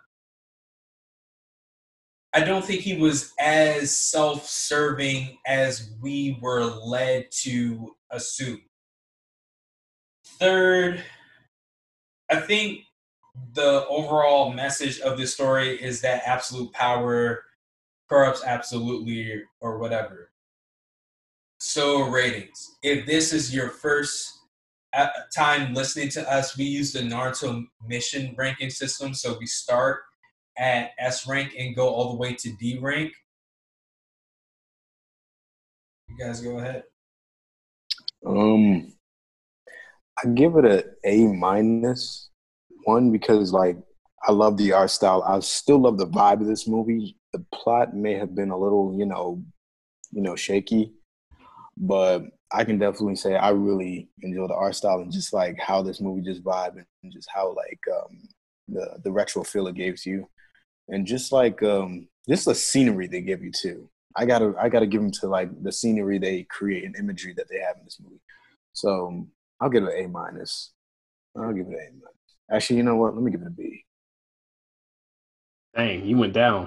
I don't think he was as self-serving as we were led to assume. Third, I think the overall message of this story is that absolute power corrupts absolutely or whatever. So ratings. If this is your first time listening to us, we use the Naruto mission ranking system. So we start at S rank and go all the way to D rank. You guys go ahead. Um, I give it a A minus. One, because like I love the art style. I still love the vibe of this movie. The plot may have been a little, you know, you know, shaky, but I can definitely say I really enjoy the art style and just like how this movie just vibed and just how like um, the the retro feel it gives you, and just like um, just the scenery they give you too. I gotta I gotta give them to like the scenery they create and imagery that they have in this movie. So I'll give it an A minus. I'll give it an A minus. Actually, you know what? Let me give it a B. Dang, you went down.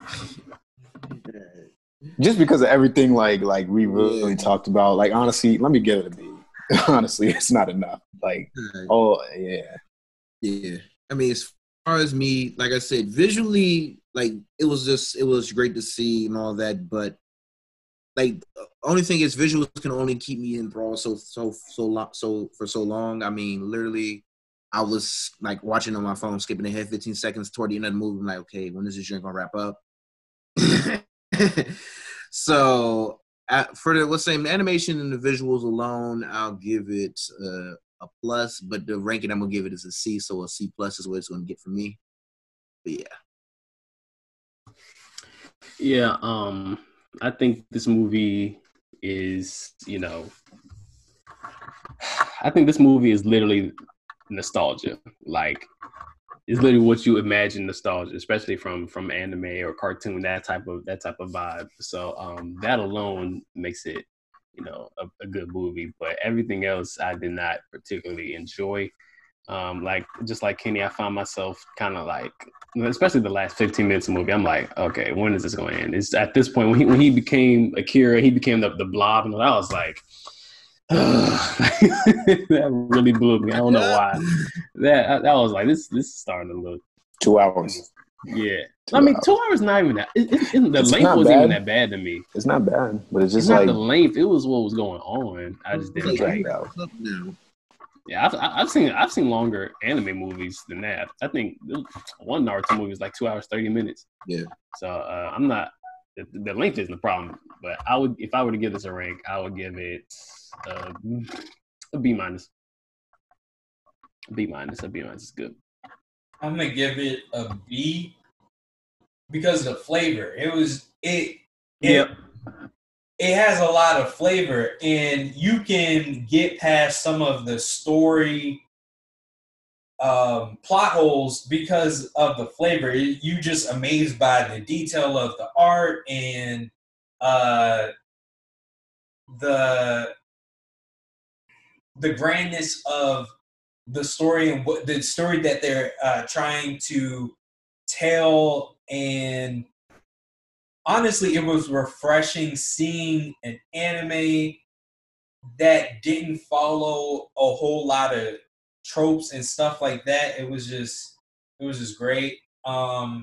Just because of everything like like we really yeah. talked about. Like honestly, let me give it a B. Honestly, it's not enough. Like oh yeah. Yeah. I mean, as far as me, like I said, visually, like it was just it was great to see and all that, but like the only thing is visuals can only keep me enthralled so so so long so for so long. I mean, literally I was like watching on my phone, skipping ahead fifteen seconds toward the end of the movie. I'm like, okay, when is this drink gonna wrap up? So, uh, for the let's say the animation and the visuals alone, I'll give it uh, a plus. But the ranking I'm gonna give it is a C. So a C plus is what it's gonna get for me. But yeah, yeah. Um, I think this movie is, you know, I think this movie is literally nostalgia. Like, it's literally what you imagine nostalgia, especially from from anime or cartoon, that type of that type of vibe. So um, that alone makes it, you know, a, a good movie. But everything else, I did not particularly enjoy. Um, like just like Kenny, I found myself kind of like, especially the last fifteen minutes of the movie. I'm like, okay, when is this going to end? It's at this point when he when he became Akira, he became the the blob, and I was like. That really blew me. I don't know why. That that was like this. This is starting to look two hours. Yeah, two I mean, hours. two hours not even that. It, it, it, the It's length wasn't bad. even that bad to me. It's not bad, but it's just it's like not the length. It was what was going on. I just didn't like. Yeah, I've I've seen I've seen longer anime movies than that. I think one Naruto movie is like two hours thirty minutes. Yeah. So uh, I'm not. The, the length isn't the problem, but I would if I were to give this a rank, I would give it. Uh, a B minus. A B minus. A B minus is good. I'm gonna give it a B because of the flavor. It was it. Yep. It, it has a lot of flavor, and you can get past some of the story um, plot holes because of the flavor. You just amazed by the detail of the art and uh, the the grandness of the story and what the story that they're uh, trying to tell. And honestly, it was refreshing seeing an anime that didn't follow a whole lot of tropes and stuff like that. It was just, it was just great. Um,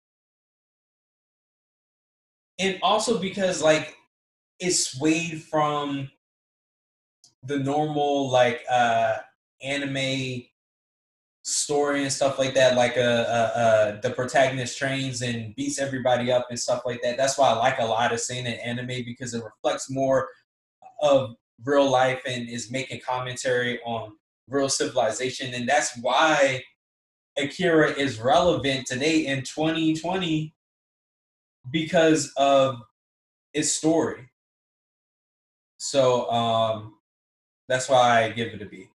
and also because like it swayed from the normal like uh, anime story and stuff like that, like uh, uh, uh, the protagonist trains and beats everybody up and stuff like that. That's why I like a lot of seinen anime, because it reflects more of real life and is making commentary on real civilization. And that's why Akira is relevant today in twenty twenty, because of its story. So um, that's why I give it a B.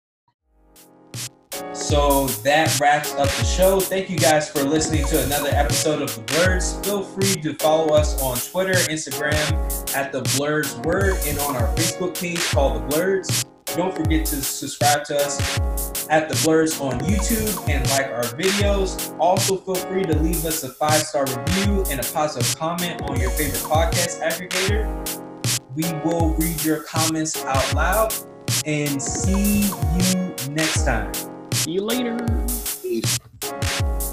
So that wraps up the show. Thank you guys for listening to another episode of The Blurds. Feel free to follow us on Twitter, Instagram at The Blurds Word, and on our Facebook page called The Blurds. Don't forget to subscribe to us at The Blurds on YouTube and like our videos. Also, feel free to leave us a five-star review and a positive comment on your favorite podcast aggregator. We will read your comments out loud, and see you next time. See you later. Peace.